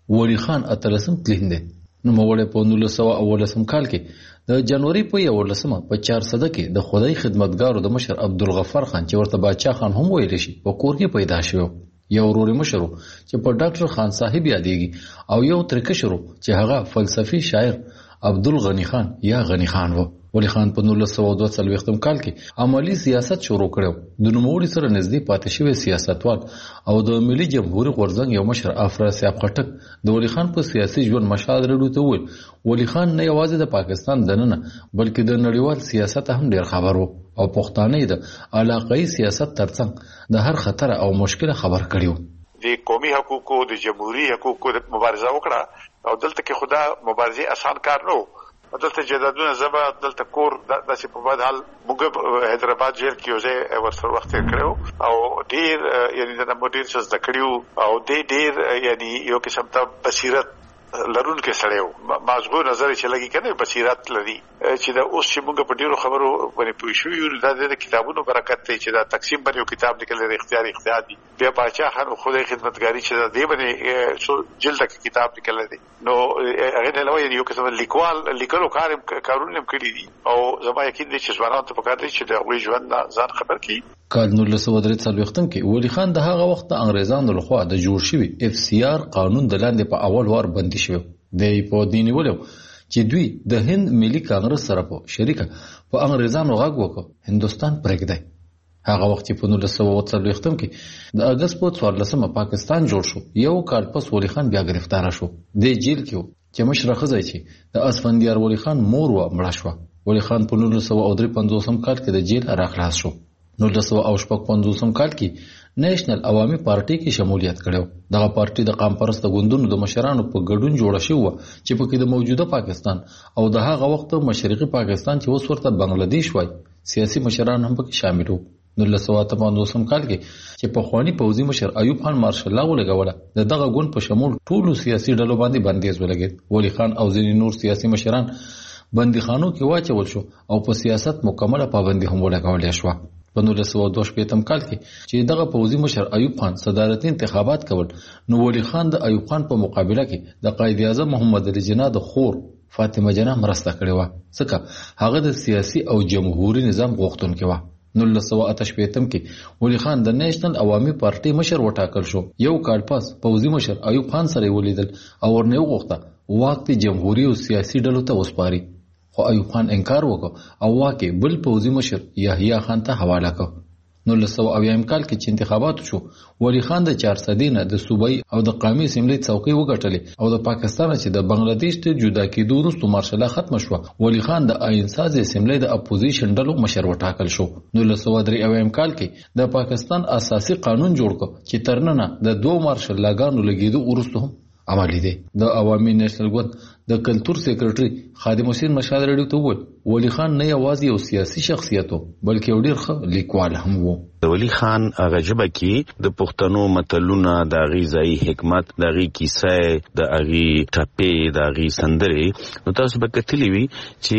ولی خان اتلسم تلین دی. نوموړی په نولس سوه اوولسم کال کې د جنوري په یولسمه په چارسده کې د خدای خدمتګارو د مشر عبدالغفار خان چې ورته باچا خان هم ویل شي په کور کې پیدا شو. یو ورور مشر چې په ډاکټر خان صاحب یادېږي او یو ترکشر چې هغه فلسفي شاعر عبدالغنی خان یا غنی خان و. ولی خان په نولس سوه دوه څلوېښتم کال کې عملی سیاست شروع کړو. د نوموړي سره نږدې پاتې شوی سیاستوال او د ملي جمهوریت غورځنګ یو مشر افراسیاب خټک د ولی خان په سیاسي ژوند مشال رډو ته وویل ولی خان نه یوازې د پاکستان دننه بلکې د نړیوال سیاست هم ډیر خبر وو او پښتانه د علاقايي سیاست ترڅنګ د هر خطر او مشکل خبر کړیو. د قومي حقوقو د جمهوریت حقوقو د مبارزه وکړه او دلته کې خدا مبارزه آسان کار نه دلته جدادونه زبا دلته کور داسې په بد حال موږ حیدرآباد جیل کې یوځای ورسره وخت تیر کړو او ډیر یعنی د مدیر څخه زده کړیو او ډیر ډیر یعنی یو قسم ته بصیرت لرون کې سړیو مازغو نظر چې لګي کنه بصیرت لري چې دا اوس چې موږ په ډیرو خبرو باندې پوه شو یو د کتابونو برکت دی چې دا تقسیم باندې یو کتاب لیکل دی اختیاري اختیار دی بیا باچا خان خدای خدمتګاری چې دی باندې څو جلد کې کتاب لیکل دی نو هغه د لوی یو قسم لیکوال لیکلو کار کارونه کړی دي او زما یقین دی چې ځوانان ته پکار دي چې د غوي ژوند ځان خبر کړي. کال نولس سوه درې څلوېښتم کې ولی خان د هغه وخت د انګریزانو لخوا د جوړ شوي اف سی آر قانون د لاندې په اول وار بندي شوی دی په دې نیولو چې دوی د هند ملي کانګرس سره په شریکه په انګریزانو غږ وکړ هندستان پرېږدي. هغه وخت په نولس سوه څلوېښتم کې د اگست په څوارلسمه پاکستان جوړ شو. یو کال پس ولی خان بیا گرفتار شو. د جیل کې چې مشره ښځه چې د اسفندیار ولی خان مور و مړه شوه. ولی خان په نولس سوه درې پنځوسم کال کې د جیل راخلاص شو. نولس سوه شپږ پنځوسم کال کې نېشنل عوامي پارټي کې شمولیت کړو. دغه پارټي د قام پرست ګوندونو د مشرانو په ګډون جوړه شوې و چې پکې د موجوده پاکستان او د هغه وخت مشرقي پاکستان چې اوس ورته بنگلاديش وای سیاسي مشران هم پکې شامل وو. نولس سوه اته پنځوسم کال کې چې په خواني پوځي مشر ایوب خان مارشل لا ولګوله د دغه ګوند په شمول ټولو سیاسي ډلو باندې بندیز ولګید. ولی خان او ځینې نور سیاسي مشران بندیخانو کې واچول شو او په سیاست مکمله پابندي هم ولګول شو. په نولس سوه دوه شپېتم کال کې چې دغه پوځي مشر ایوب خان صدارتي انتخابات کول نو ولی خان د ایوب خان په مقابله کې د قائد اعظم محمد علي جناح د خور فاطمه جناح مرسته کړې و ځکه هغه د سیاسي او جمهوریت نظام غوښتونکی و. نولس سوه اته شپېتم کې ولی خان د نېشنل عوامي پارټي مشر وټاکل شو. یو کال پس پوځي مشر ایوب خان سره ولیدل او ورنه وغوښته واک د جمهوریت او سیاسي ډلو ته وسپاري خو ایوب خان انکار وکړ او واکه بل پوځي مشر یحیی خان ته حواله کړ. نولس سوه اویایم کال کې چې انتخابات شو ولی خان د چارسدې نه د صوبایي او د قومي اسمبلی څوکۍ وګټلې او د پاکستان چې د بنگلاديش ته جدا کېدو وروسته مارشله ختم شو. ولی خان د آئینساز اسمبلی د اپوزیشن ډلو مشر وټاکل شو. نولس سوه درې اویایم کال کې د پاکستان اساسي قانون جوړ کړ چې ترننه د دوه مارشل لاګانو لګیدو وروسته هم عملی دی. د عوامي نېشنل ګوند د کلتور سیکریټري خادم حسین مشال رډیو ته وویل ولی خان نه یوازې یو سیاسي شخصیت و بلکې یو ډیر ښه لیکوال هم و. د ولی خان هغه ژبه کې د پښتنو متلونه د هغې ځایي حکمت د هغې کیسه د هغې ټپې د هغې سندرې نو تاسو به کتلي وي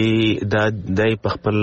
چې دا دی په خپل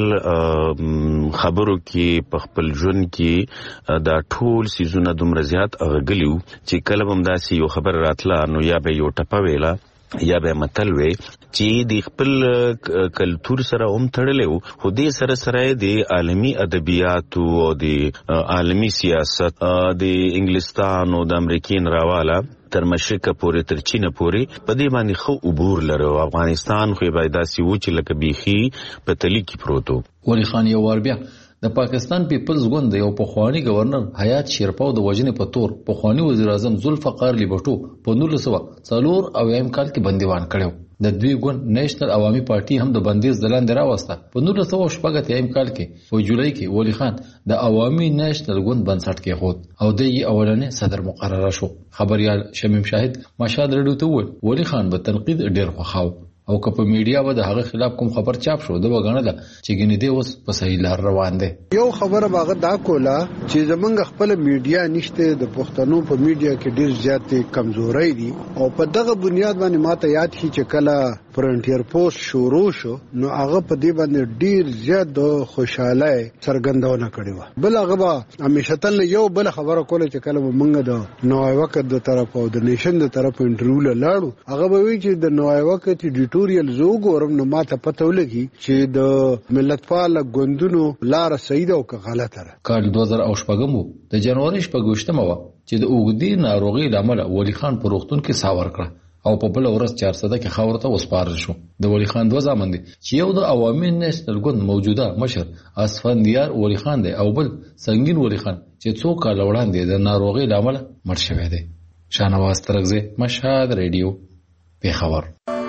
خبرو کې په خپل ژوند کې دا ټول څیزونه دومره زیات غږلي وو چې کله به همداسې یو خبر راتله نو یا به یو ټپه ویله یا به متل وی چې د خپل کلتور سره هم تړلی وو خو دې سره سره د عالمي ادبیاتو او د عالمي سیاست د انګلستان او د امریکین راواله تر مشرقه پورې تر چینه پورې په دې باندې خو عبور لرو. افغانستان خو به داسې و چې لکه بیخي په تلي کې پروت و. ولی خان یو وار بیا د پاکستان پیپلز ګوند د یو پخوانی گورنر حیات شیرپاو د وژنې په تور پخوانی وزیر اعظم ذوالفقار لیبټو په نولس سوه څلور اویایم کال کې بندیوان کړو. د دوی ګوند نېشنل عوامي پارټي هم د بندیز د لاندې راوسته. په نولس سوه شپږ اتیایم کال کې په جولای کې ولی خان د عوامي نېشنل ګوند بنسټ کېښود او د یې اولنې صدر مقرره شو. خبريال شمیم شاهد مشهد رډیو ته وویل ولی خان به تنقید ډیر خوښاو او که په میډیا به د هغه خلاف کوم خبر چاپ شو د وګڼه ده چې ګنې دی اوس په صحیح لار روان دی. یو خبره باغ دا کوله چې زمونږ خپل میډیا نشته د پښتنو په میډیا کې ډیر زیات کمزوري دي او په دغه بنیاد باندې ماته یاد شي چې کله فرنټیر پوسټ شروع شو نو هغه په دې باندې ډیر زیات د خوشاله څرګندونه کړې و. بل هغه همیشه تل یو بل خبره کوله چې کله موږ د نوای وخت د طرف او د نیشن د طرف انټرویو لاړو هغه به وی چې د نوای وخت ایډیټوریال زوګورم نو ماته پته ولګي چې د ملت پال غوندونو لار صحیح ده او که غلطه ده. کال دوه زره او شپږم د جنوري شپږشتمه و چې د اوګدي ناروغي لامل ولی خان په روغتون کې ساور کړ او په بل ورځ چهار سده کې خاور ته وسپارل شو. د ولی خان دوه زامن دي چې یو د عوامي نېشنل ګوند موجوده مشر اسفندیار ولی خان دی او بل سنگین ولی خان چې څو کال وړاندې د ناروغي لامل مړ شوی دی. شاهنواز ترغزی، مشهد ریډیو، پیښور.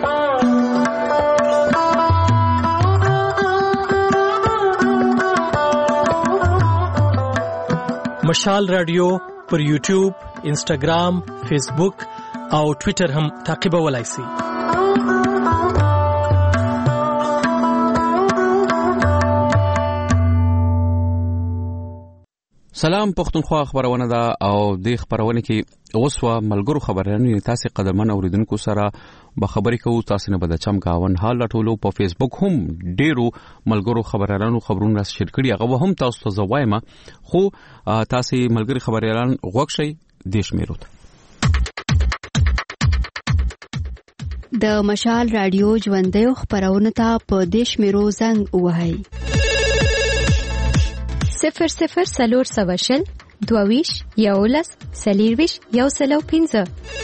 مشال رادیو پر یوټیوب، انسټاګرام، فیسبوک او ټوئیټر هم تعقیبولای شئ. سلام پښتونخوا خبرونه ده او د خبرونه کې اوسوا ملګرو خبرونه تاسو قدرمن اوریدونکو سره به خبرې کوو. تاسو نه بد چم گاون حال ټولو په فیسبوک هم ډیرو ملګرو خبرانو خبرونه شیر کړي هغه هم تاسو ته زوایم خو تاسو ملګری خبريالان غوښ شي دیش میروت. د مشال رادیو ژوندۍ خبرونه ته په دیش میرو زنګ وهاي صفر صفر سلور سواشل دوویش یولس سلیرویش یو سلو پینزه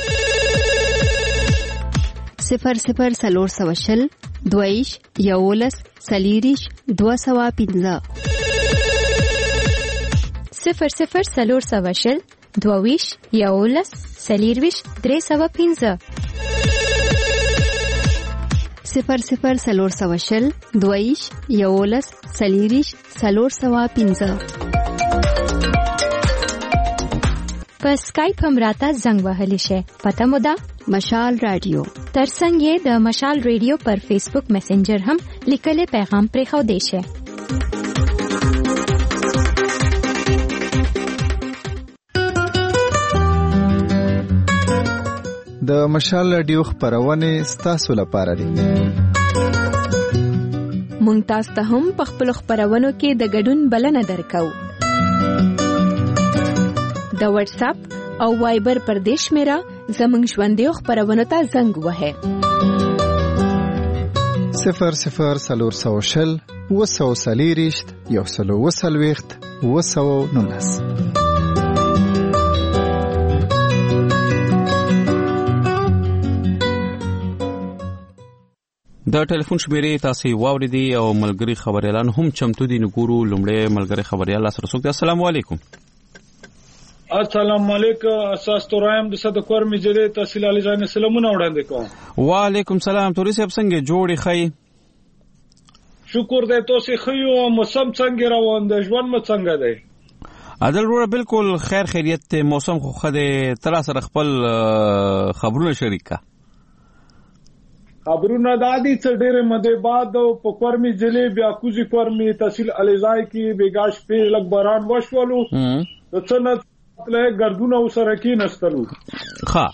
صفر صفر سلور سواشل دوویش یولس سلیریش دو سوا پینزه صفر صفر سلور سواشل دوویش یولس سلیرویش درې سوا پینزه صفر صفر سلور سواشل دویش یولس سلیریش سلور سوا پینزه. په سکایپ هم راته زنګ وهلی شي. پته مو ده مشال رادیو. ترڅنګ یې د مشال رادیو پر فیسبوک میسنجر هم لیکلي پیغام پرې خو دی شي. د مشال رادیو خبرونه ستاسو لپاره دي. مونږ تاسو ته هم په خپل خبرونو کې د ګډون بلنه درکو. د واتس اپ او وایبر پر دیش میرا زمونږ ژوندۍ خبرونه ته زنګ وهه. صفر صفر سلور سوشل وسو سلیریشت یو سلو وسلويخت وسو نونس. د ټلیفون شمیرې تاسو واوریدي او ملګری خبريالان هم چمتو دي. نګورو لمړی ملګری خبريال سره څوک دی. السلام علیکم. السلام علیکم. اساس تورایم د صد کور میجره تحصیل علی جان سلامونه وړاندې کوم. وعلیکم سلام. توري صاحب څنګه جوړی خی؟ شکر دې تاسو خيو موسم څنګه روان دی؟ ژوند مې څنګه دی؟ عدل وروره بالکل خیر خیریت. موسم خو خده تر سره خپل خبرونه شریک کا. خبرونه دادی څه ډېر مده بعد په کورمي ضلع بیا کوزي کورمي تحصیل الیزای کې بیګاش په لګ باران وشولو د څنګه له ګردونه وسره کې نستلو. ها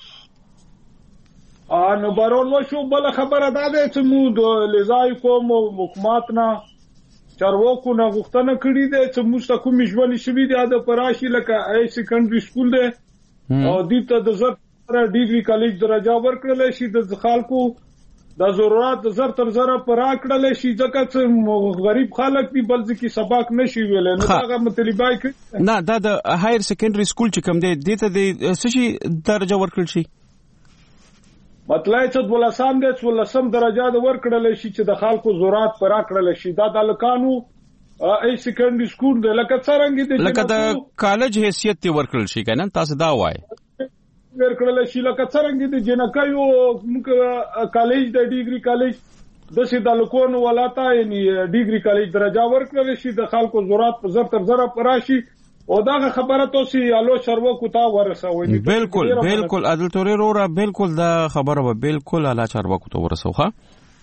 ان باران وشو. بل خبره داده چې مو د الیزای کوم حکومت نه چارواکو نه غوښتنه کړې ده چې موږ ته کوم ژوند شوي دي د پراشي لکه ای سیکنډري سکول ده او د ته د زر ډیګري کالج درجه ورکړل شي د خلکو د ضرورت زر تر زر پر اکړل شي ځکه چې غریب خلک دی بل ځکه سبق نشي ویل نه هغه مطلبای کوي نه دا د هایر سیکنډري سکول چې کوم دی دته د سشي درجه ورکړل شي مطلب چې ولسم د ولسم درجه د ورکړل شي چې د خلکو ضرورت پر اکړل شي دا د لکانو ای سیکنډري سکول د لکه څنګه دی لکه د کالج حیثیت تی ورکړل شي کنه تاسو دا وای ورکړل شي لکه څنګه د جنکایو موږ کالج د ډیګري کالج د سیدالکون ولاته یعنی ډیګري کالج درجه ورکړل شي د خلکو ضرورت په زر تر زر پراشي او دا خبره تاسو الو شرو کو تا ورسوي. بالکل بالکل عدل توري رورا بالکل دا خبره به بالکل اعلی چارواکو ته ورسوخه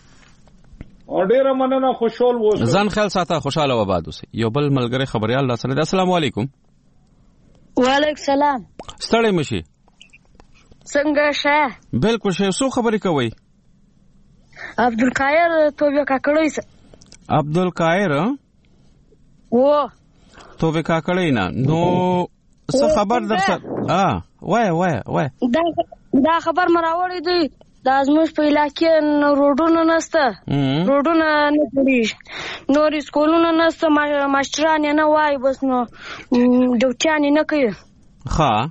ډیره مننه خوشحال اوسئ. ځان خیال ساته خوشاله و آباد اوسئ. یو بل ملګری خبريال را سره دی. السلام علیکم. وعلیکم سلام. ستړی مشي. څنګه شه؟ بالکل شه. سو خبرې کوي؟ عبدالقاهر توبه کاکړی. عبدالقاهر و توبه کاکړی نه نو څه خبر در سره؟ اه وای وای وای دا دا خبر مراوړی دی. دا زموږ په علاقې روډونه نشته، روډونه نه جوړیږي، نور سکولونه نشته، ماشټران یې نه وایي، بس نو ډیوټیان یې نه کوي. ښه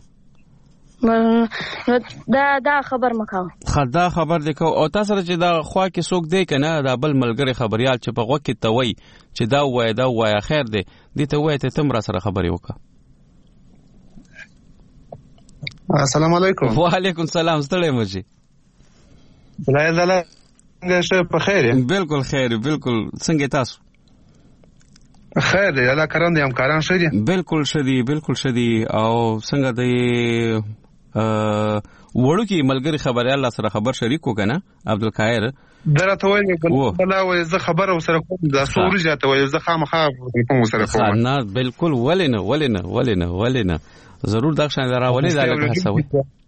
دا دا خبر مکاو. ښه دا خبر دی کو. او تاسو سره چې دا خوا کې څوک دی که نه، دا بل ملګری خبریال چې په غوږ کې ته وایي چې دا ووایه دا ووایه خیر دی، دې ته ووایه ته تم را سره خبرې وکړه. السلام علیکم. وعلیکم سلام. ستړی مه شي. بلای زاله څنګه شه په خیر یې؟ بالکل خیر بالکل. څنګه تاسو؟ خیر دی. الله کرم دی. همکاران ښه دي؟ بالکل ښه دي بالکل ښه دي. او څنګه دی وړوکی ملګری خبریال سره خبر شریک وکړه نه عبدالقاهر؟ درته وایي بلا وایي زه خبره ورسره کوم. دا څو ورځې راته وایي زه خامخا کوم ورسره کوم. نه بالکل. ولې نه ولې نه ولې نه ولې نه ضرور دا شان راولې دا لکه هڅوي.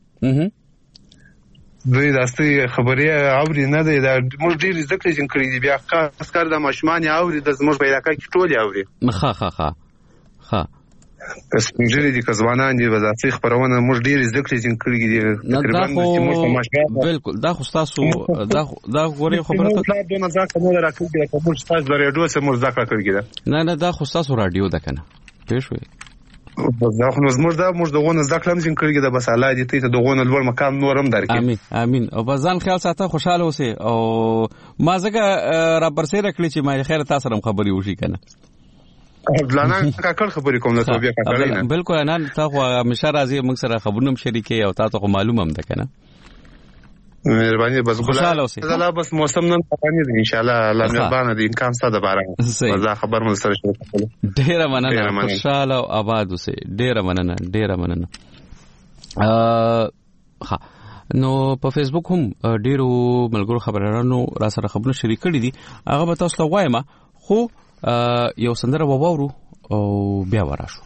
دوی داسې خبرې اوري نه دی. دا موږ ډېرې زده کړې چې کړي دي. بیا خاص کار د ماشومان اوري د زموږ په علاقه کې ټول اوري. ښه ښه ښه ښه سپین ږیري دي که ځوانان دي داسې خپرونه موږ ډېرې زده کړې چې کړي دي. تقریبا موږ په ماشومان بالکل دا خو ستاسو دا دا غوړې خبره ته موږ دونه ځکه نه راکړي چې موږ ستاسو د رادیو سره موږ زده کړې ده. نه نه دا خو ستاسو رادیو ده کنه پېښ وي. دا خو زموږ دا موږ دغه زده کړم چې کړي ده. بس الله دې ته دغه لوړ مقام نورم درکړي. امين امين. او بزان خیال ساته خوشاله اوسئ. او ما زګه را برسېره کړی چې ما خیر تاسو سره خبري وشي کنه. بلانان کاکړ خبرې کوم له توبې کاکړ نه. بالکل نه تاسو همیشه راځي موږ سره خبرونه شریکي او تاسو خو معلومه هم ده کنه. مهرباني. بس خوشاله اوسئ. زلا بس موسم نن پانی دي ان شاء الله. الله مهربان دي. امکان ستاسو د باران مزه خبر مو سره شریک. ډیره مننه. خوشاله او آباد اوسئ. ډیره مننه ډیره مننه. ا ها نو په فیسبوک هم ډیرو ملګرو خبرانو را سره خبرونه شریک کړي دي. هغه به تاسو ته وایم خو یو سندره وواورو او بیا وراشو.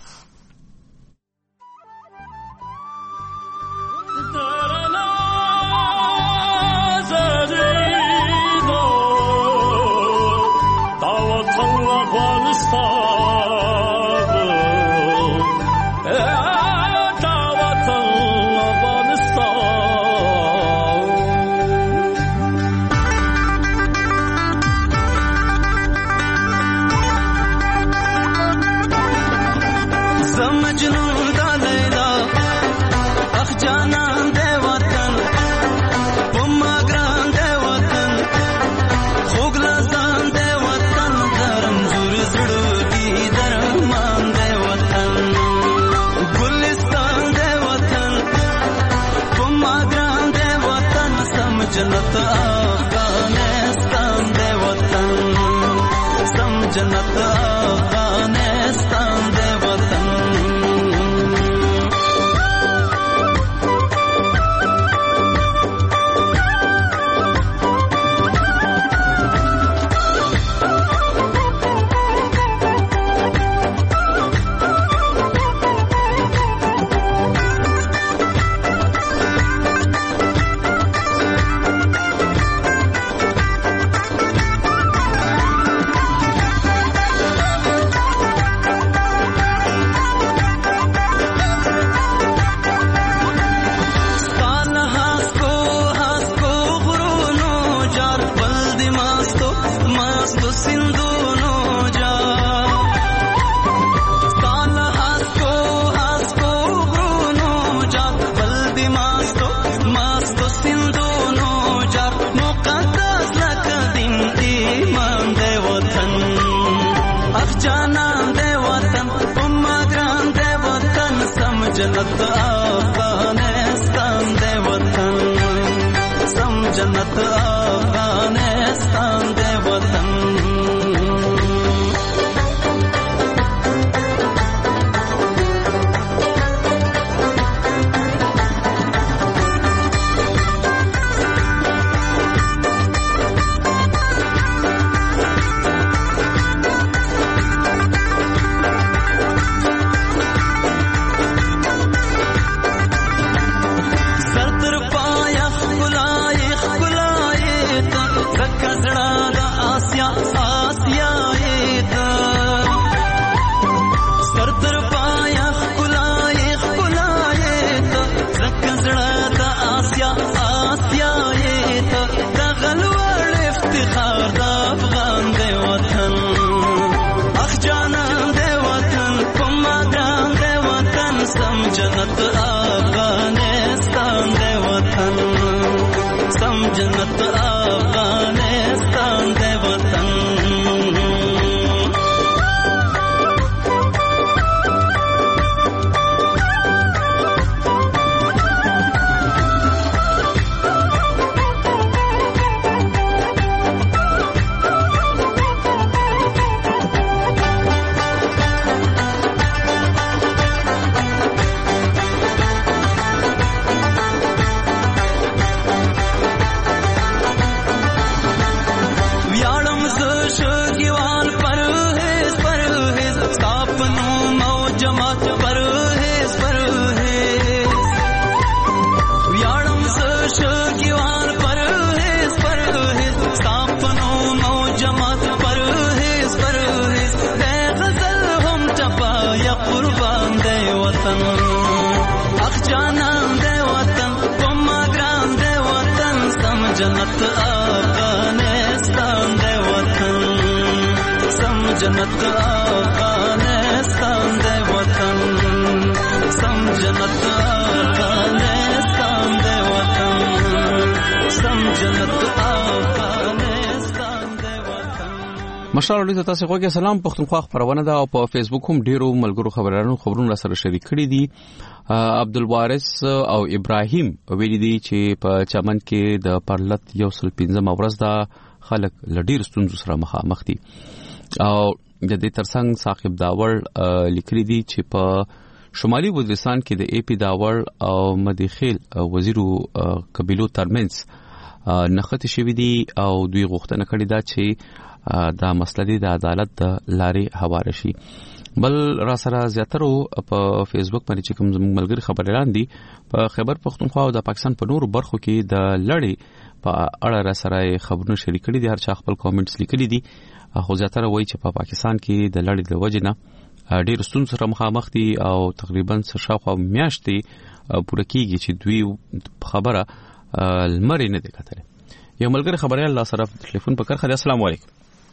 جنت افغانستان دی وطن سم جنت افغانستان دی وطن سم جنت افغانستان دی وطن سم جنت افغانستان دی وطن. مشال ولې تاسو خوږه سلام پښتونخوا خبرونه ده او په فیسبوک هم ډیرو ملګرو خبرانو خبرونه سره شریک کړي دي. عبدالوارث او ابراهیم ویلي دي چې په چمن کې د پرلط یو سل پنځم ورځ دا خلک لډیر ستونزو سره مخامخ دي او د دې ترڅنګ ثاقب داور لیکلي دي چې په شمالي وزیرستان کې د ای پی داور او مدیخیل وزیرو قبیلو ترمنځ نښتې شوې دي او دوی غوښتنه کړې ده چې دا مسله د عدالت د لارې هواره شي. بل را سره زیاترو په فیسبوک باندې چې کوم زموږ ملګری خبريان دي په خیبر پختونخوا او د پاکستان په نورو برخو کې د لړۍ په اړه را سره خبرونه شریک کړي دي. هر چا خپل کامنټس لیکلي دي. خو زیاتره وایي چې په پاکستان کې د لړۍ د وجې نه ډېر ستونزې سره مخامخ دي او تقریبا شاوخوا میاشتې پوره کېږي چې دوی خبره لمر نه دی کتلی. یو ملګری خبريال لا سره ټلیفون په کرخه. السلام علیکم.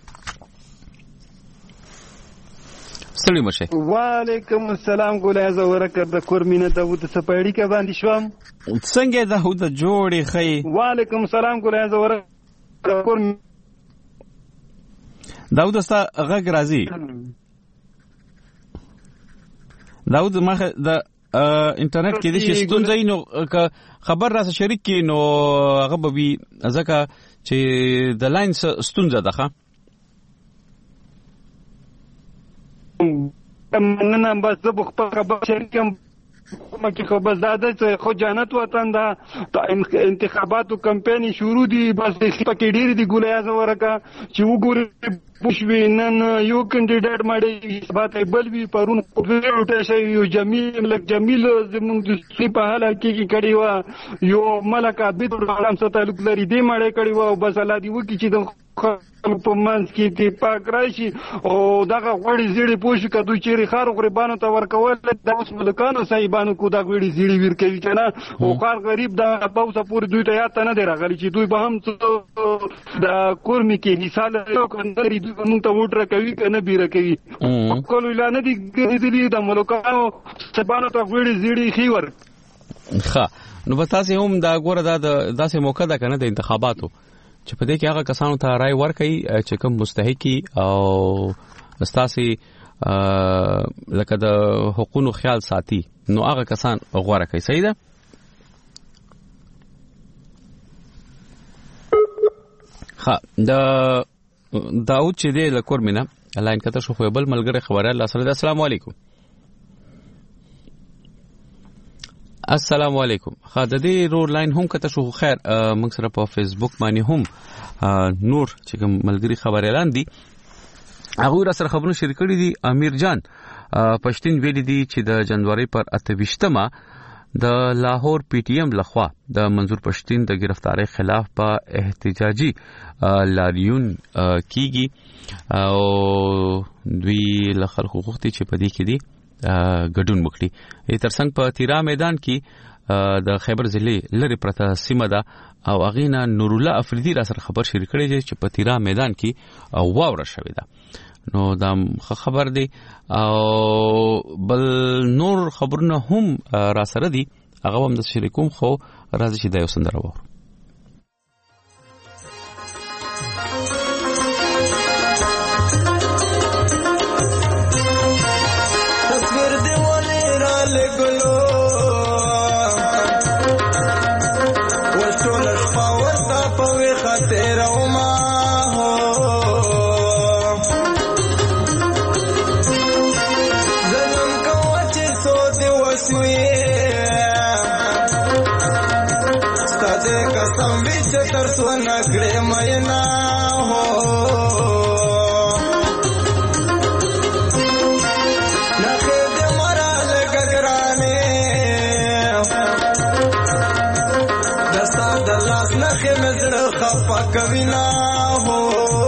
سلام مشه. وعلیکم السلام ګولای زورکه د کورمینه داوود سپاړی کې باندې شوم. څنګه داوود جوړې خې؟ وعلیکم السلام ګولای زورکه کور داوود استا غږ راځي. داوود مخه د انټرنیټ کې د ستونزې نو خبر را سره شریک کې نو هغه به ځکه چې د لاین ستونزه ده. مننه بس زه خپل خبر شریکم مکه خو بس داده چې خو جنت وطن دا انتخاباتو کمپاین شروع دي بس پکې ډېر دي ګولای زورکه چې وګوري پوښوي نن یو کینډیډیټ ماړي بات بل وی پرون کوټه شي یو جمیل ملک جمیل زموږ د سی په حاله کې کړي وا یو ملک عبد الرحمن سره تعلق لري دی ماړي کړي وا بس الله دی وکی چې د په منځ کې دی پاک راشي او دغه غوړي زیړي پوښ کدو چیرې خار غریبانو ته ورکول د اوس ملکانو صاحبانو کو دا غوړي زیړي ور کوي کنه او خار غریب دا پاوسه پورې دوی ته یاد نه دی راغلی چې دوی به هم د کورمي کې مثال یو کندري دوی موږ ته وټر کوي کنه بیره کوي خپل اعلان دي دي د ملکانو صاحبانو ته غوړي زیړي خي ور ښه نو به تاسو هم دا ګوره دا داسې موقع ده کنه د انتخاباتو چې په دې کې هغه کسانو ته رائے ورکړي چې کوم مستحقي او استاسي لکه د حقوقو خیال ساتي نو هغه کسان غوړه کوي. صحیح ده. ها دا داوود چې دی لکور مینه لاین کته شو خو بل ملګری خبره الله سره. السلام علیکم. السلام علیکم. خا د دې رو لاین هم کته شو خیر موږ سره په فیسبوک باندې هم نور چې کوم ملګری خبره اعلان دي هغه را سره خبرونه شریک کړي دي. امیر جان پښتين ویلي دي چې د جنوري پر اته د لاهور پی ټی ایم لخوا د منظور پښتين د گرفتاری خلاف په احتجاجي لاریون کیږي او دوی له خلکو غوښتي چې په دې کې دي ګډون وکړي. ترڅنګ په تیرا میدان کې د خیبر ضلع لری پرته سیمه ده او اغینا نور الله افریدی را سره خبر شریک کړي چې په تیرا میدان کې واوره شوې ده. نو دا خبر دی او بل نور خبرونه هم را سره دي هغه هم د شریکوم خو راځي چې دا یو سندره وره. تصویر دی ولې را لګلو وشول شپه ورته په وی خاطر او ما ترسو نکړې مېنا هو نخې دې مرال ګګرانې دستا د لاس نخې مزړه خپه کوي نا هو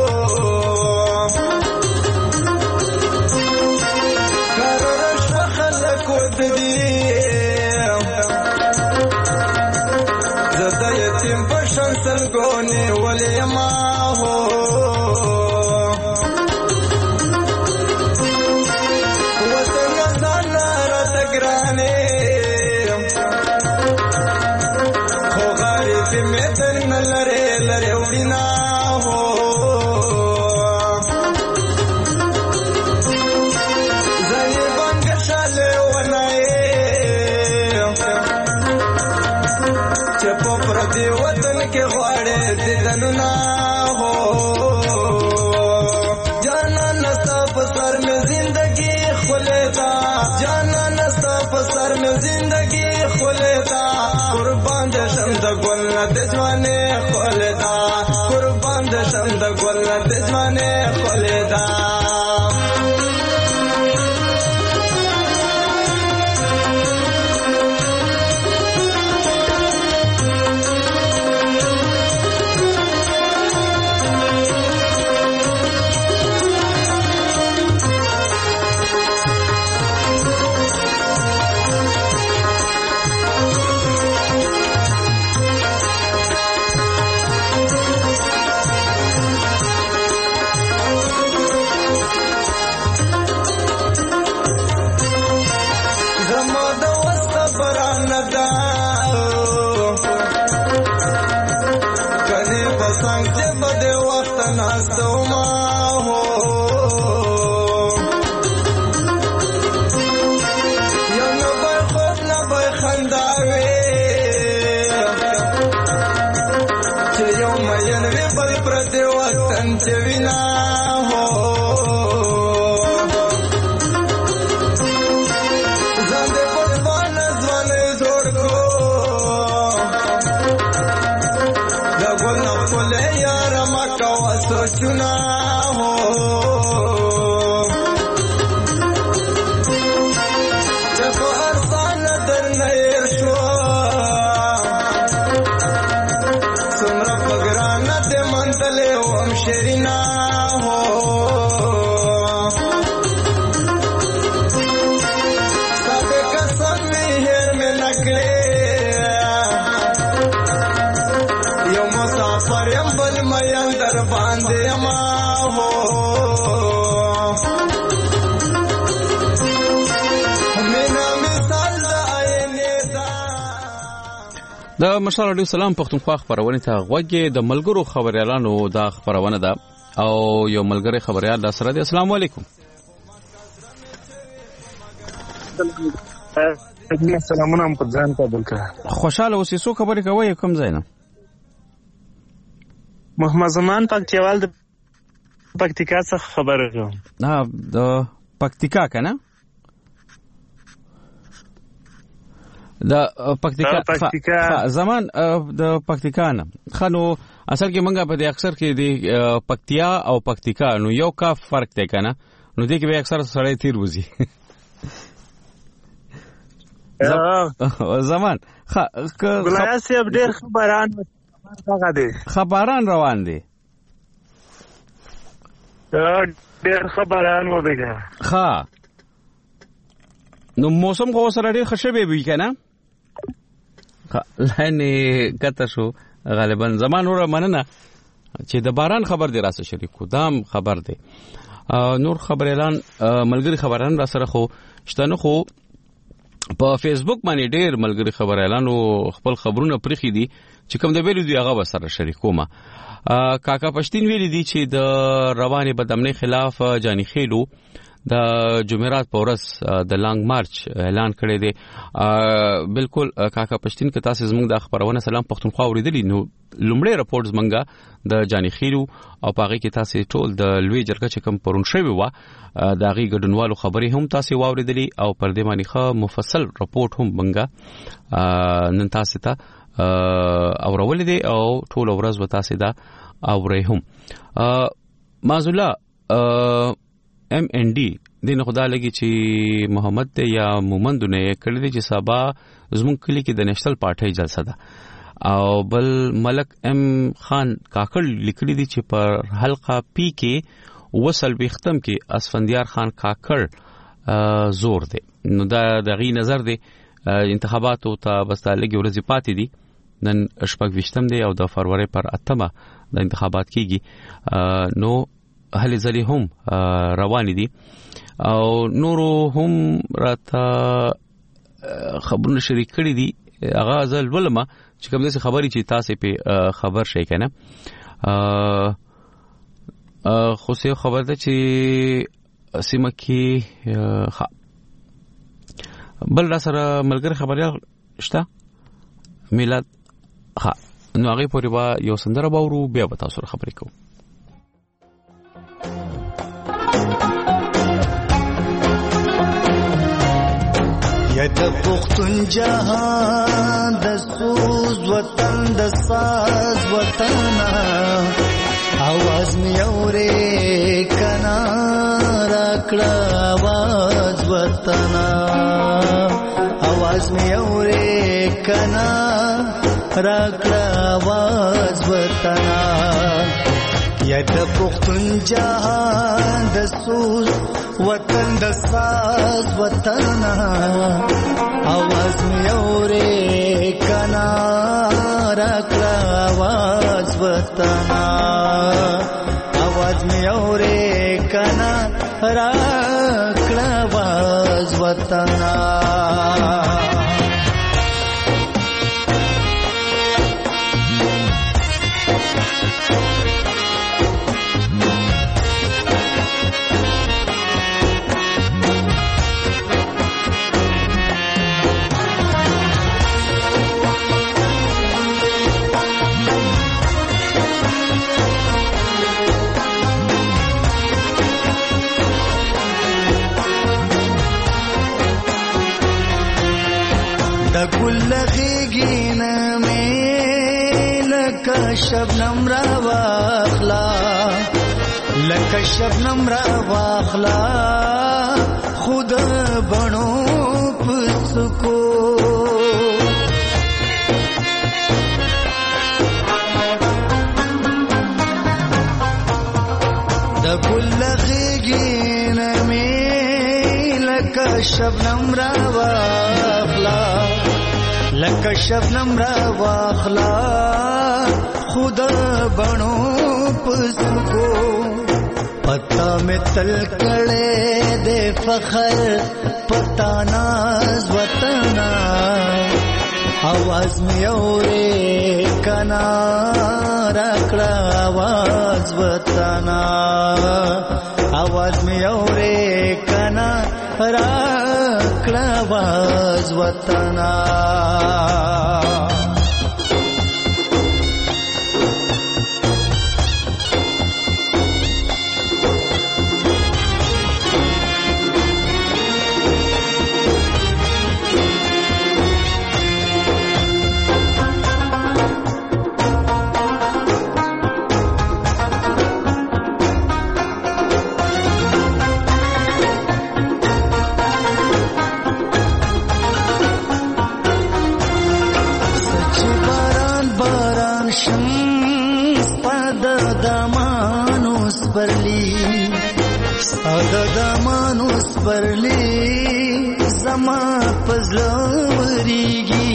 کارش خلک ودی زده یتیم پشان سر خلکو نیولې ما هو وطن ځان راته ګرانې خو غریب مې درنه لرې لرې وړینا هو ځنې بنګ شاله ونای چې په پردي وطن کې غواړې دیدنونه هو جانا نستا په سر مې زندگی خولېدا جانا نستا په سر مې زندگی خولېدا قربان دې شم د ګل نه د ځوانې خولېدا قربان دې شم د ګل نه د ځوانې خولېدا د مشال رادیو سلام پښتونخوا خبرونه ته غوږی د ملګرو خبريالانو دا خبرونه ده او یو ملګری خبريال د سره دی. السلام علیکم. السلام علیکم په ځان قبول کړه. خوشاله اوسې سو خبرې کوي کوم ځای نه؟ محمد زمان پکتیوال د پکتیکا څخه خبره کوم. نه د پکتیکا کنه؟ د پکتیکا زمان د پکتیکا نه خنو اصل کې منګه په دې اکثر کې د پکتیا او پکتیکا نو یو کا فرق دی کنه نو دې کې به اکثر سړی تیر وځي زمان ګلیا صاحب ډېر خبران هغه دي خبران روان دي ډېر خبران و بګه ها نو موسم خو سره ډېر خشبه وي کنه لانه کته شو غالبا زمان ور مننه چې د باران خبر دی راسه شریکو دام خبر دی نور خبر اعلان ملګری خبران را سره خو شتنه خو په فیسبوک باندې ډېر ملګری خبر اعلان او خپل خبرونه پرخي دي چې کوم د ویلو دی هغه سره شریکوما کاکا پښتين ویلي دي چې د رواني بدامنۍ خلاف جاني خېلو د جمعرات په ورځ د لانګ مارچ اعلان کړی دی. بالکل کاکا پښتين که تاسو زموږ د خبرونه سلام پښتونخوا اوریدلی نو لومړی راپورټ زمونږه د جاني خېلو او پاغي کې تاسو ټول د لوی جرګه چې کوم پرون شوی و د غي ګډونوالو خبرې هم تاسو واوریدلی او پر دې باندې ښه مفصل راپورټ هم بنګه نن تاسو ته اورول دي او ټول ورځ و تاسو دا اوري هم مازولا ام ان ډي دین خدا لګي چې محمد ته یا مومندونه کړی دي چې سبا زمون کلی کې د نېشنل پارټي جلسه ده او بل ملک ام خان کاکړ لیکلی دي چې پر حلقه پی کې وصل بختم کې اسفندیار خان کاکړ زور دي نو دا د غي نظر دي انتخاباتو ته بس لګي ورځې پاتې دي نن شپږ ویشتم دی او د فروری پر اتمه د انتخابات کیږي نو هلې ځلې هم روان دي او نورو هم راته خبرونه شریک کړي دي هغه ځل ولما چې کوم څه خبري چې تاسو په خبر شي کنه خو څه خبر ده چې سیمه کې بل را سره ملګری خبريال شته میلاد ها نو هغه پورې با یو سندره باورو بیا به تاسو سره خبرې کوو. یا د پختون جهان د سوز وطن د ساز وطن आवाज می اورې کنا راکړه आवाज وطن आवाज می اورې کنا راکړه आवाज وطن یا د پختون جهان د سوز وطن د ساز وطن आवाज می اورې کنا راکړه आवाज وطن आवाज می اورې کنا راکړه आवाज وطن گل غیگین میں لکا شبنم را واخلا لکا شبنم را واخلا خود بنو پسکو دا گل غیگین میں لکا شبنم را واخلا لکه شبنم را واخلا خود بنو پسکو پتا میں تل کڑے دے فخر پتا ناز وطن आवाज میں اورے کنا راکڑا आवाज وطن आवाज میں اورے کنا راکڑا आवाज وطن परली जमा पजलवरीगी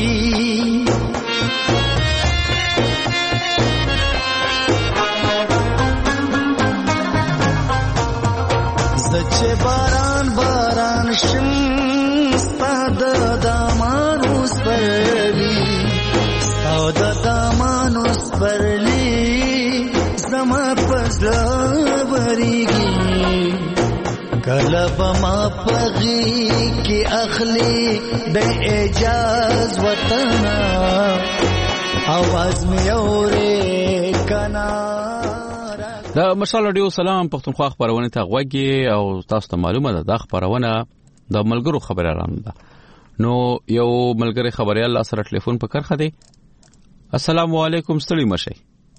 जचे बारान बारान शिम स्ताद दामानुस परली स्ताद दामानुस परली जमा पजलवरीगी कलब मा पगी की अखली बे एजाज वतन आवाज में اورے کنا د مشال رادیو سلام پښتونخوا خبرونه ته غوږی او تاسو ته معلومه ده د خبرونه د ملګرو خبره راند نو یو ملګری خبريال الله سره ټلیفون په کرخه دی. السلام علیکم ستړي مشه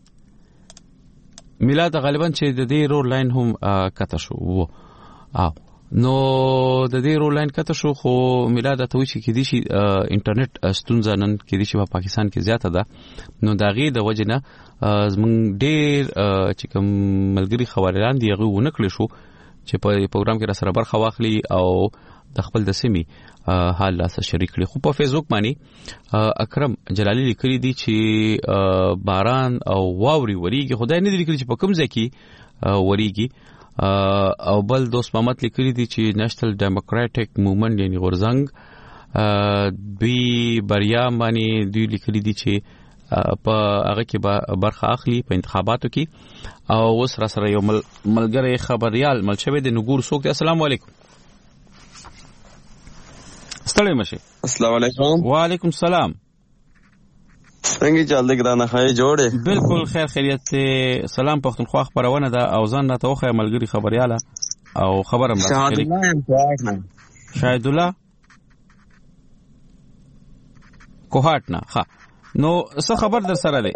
میلاد غالبا چې د دې رول لاین هم کته شو وو او نو د دې رول لاین کته شو خو میلاد ته وی چې کدي شي انټرنیټ ستونزه نن کدي شي په پاکستان کې زیاته ده نو داغي د وجنه زمون ډیر چې کوم ملګری خبريان دی هغه ونکړي شو چې په پروګرام کې را سره برخه واخلي او د خپل د سیمې حال لاس شریک کړي. خو په فیسبوک باندې اکرم جلالی لیکلي دي چې باران او واوري وریږي، خدای نه دی لیکلي چې په کوم ځای کې وریږي. او بل دوست محمد لیکلي دي چې نېشنل ډیموکراټک موومېنټ یعنی غورځنګ دوی بریا باندې دوی لیکلي دي چې په هغه کې به برخه اخلي په انتخاباتو کې. او اوس را سره یو ملګری خبريال ملشوي د نګور سوک. السلام علیکم. ستړی مشه. السلام علیکم. وعلیکم السلام. څنګه چل دی ګرانه خای جوړه؟ بالکل خیر خیریت. سلام پښتونخوا خبرونه ده او ځان راته وخه ملګری خبرياله او خبرم راځي. شاهد الله شاهد الله کوهات نه. ها نو څه خبر در سره دی؟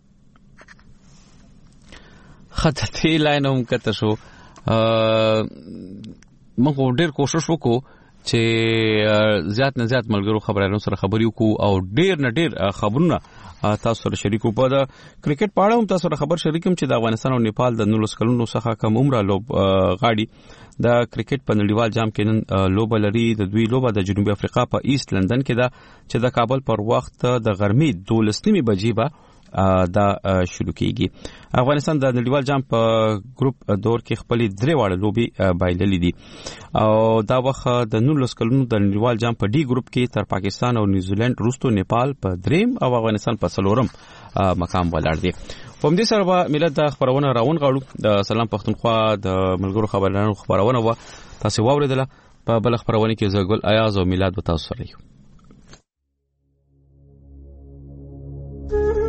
خطتی لاین هم کته شو. موږ ډېر کوشش وکړو چې زیات نه زیات ملګرو خبرانو سره خبرې وکړو او ډېر نه ډېر خبرونه تاسو سره شریکو. په د کرکټ په اړه هم تاسو سره خبر شریکم چې د افغانستان او نیپال د نولس کلونو څخه کم عمره لوب غاړي د کرکټ په نړیوال جام کې نن لوب لري. د دوی لوبه د جنوبي افریقا په ایست لندن کې ده چې د کابل پر وخت د غرمې دولس نیمې بجې به دا شروع کیږي. افغانستان د نړیوال جام په ګروپ دور کې خپل درې واړه لوبي بایللې دي او دا وخت د نولس کلونو د نړیوال جام په ډي ګروپ کې تر پاکستان او نیوزیلند وروسته نیپال په دریم او افغانستان په څلورم مقام ولاړ دي. په دې سره به ملت د خبرونه راون غاړو. د سلام پښتونخوا د ملګرو خبرانو خبرونه و تاسو واوریدله. په بل خبرونه کې زګل ایاز او میلاد به تاسو سره یو.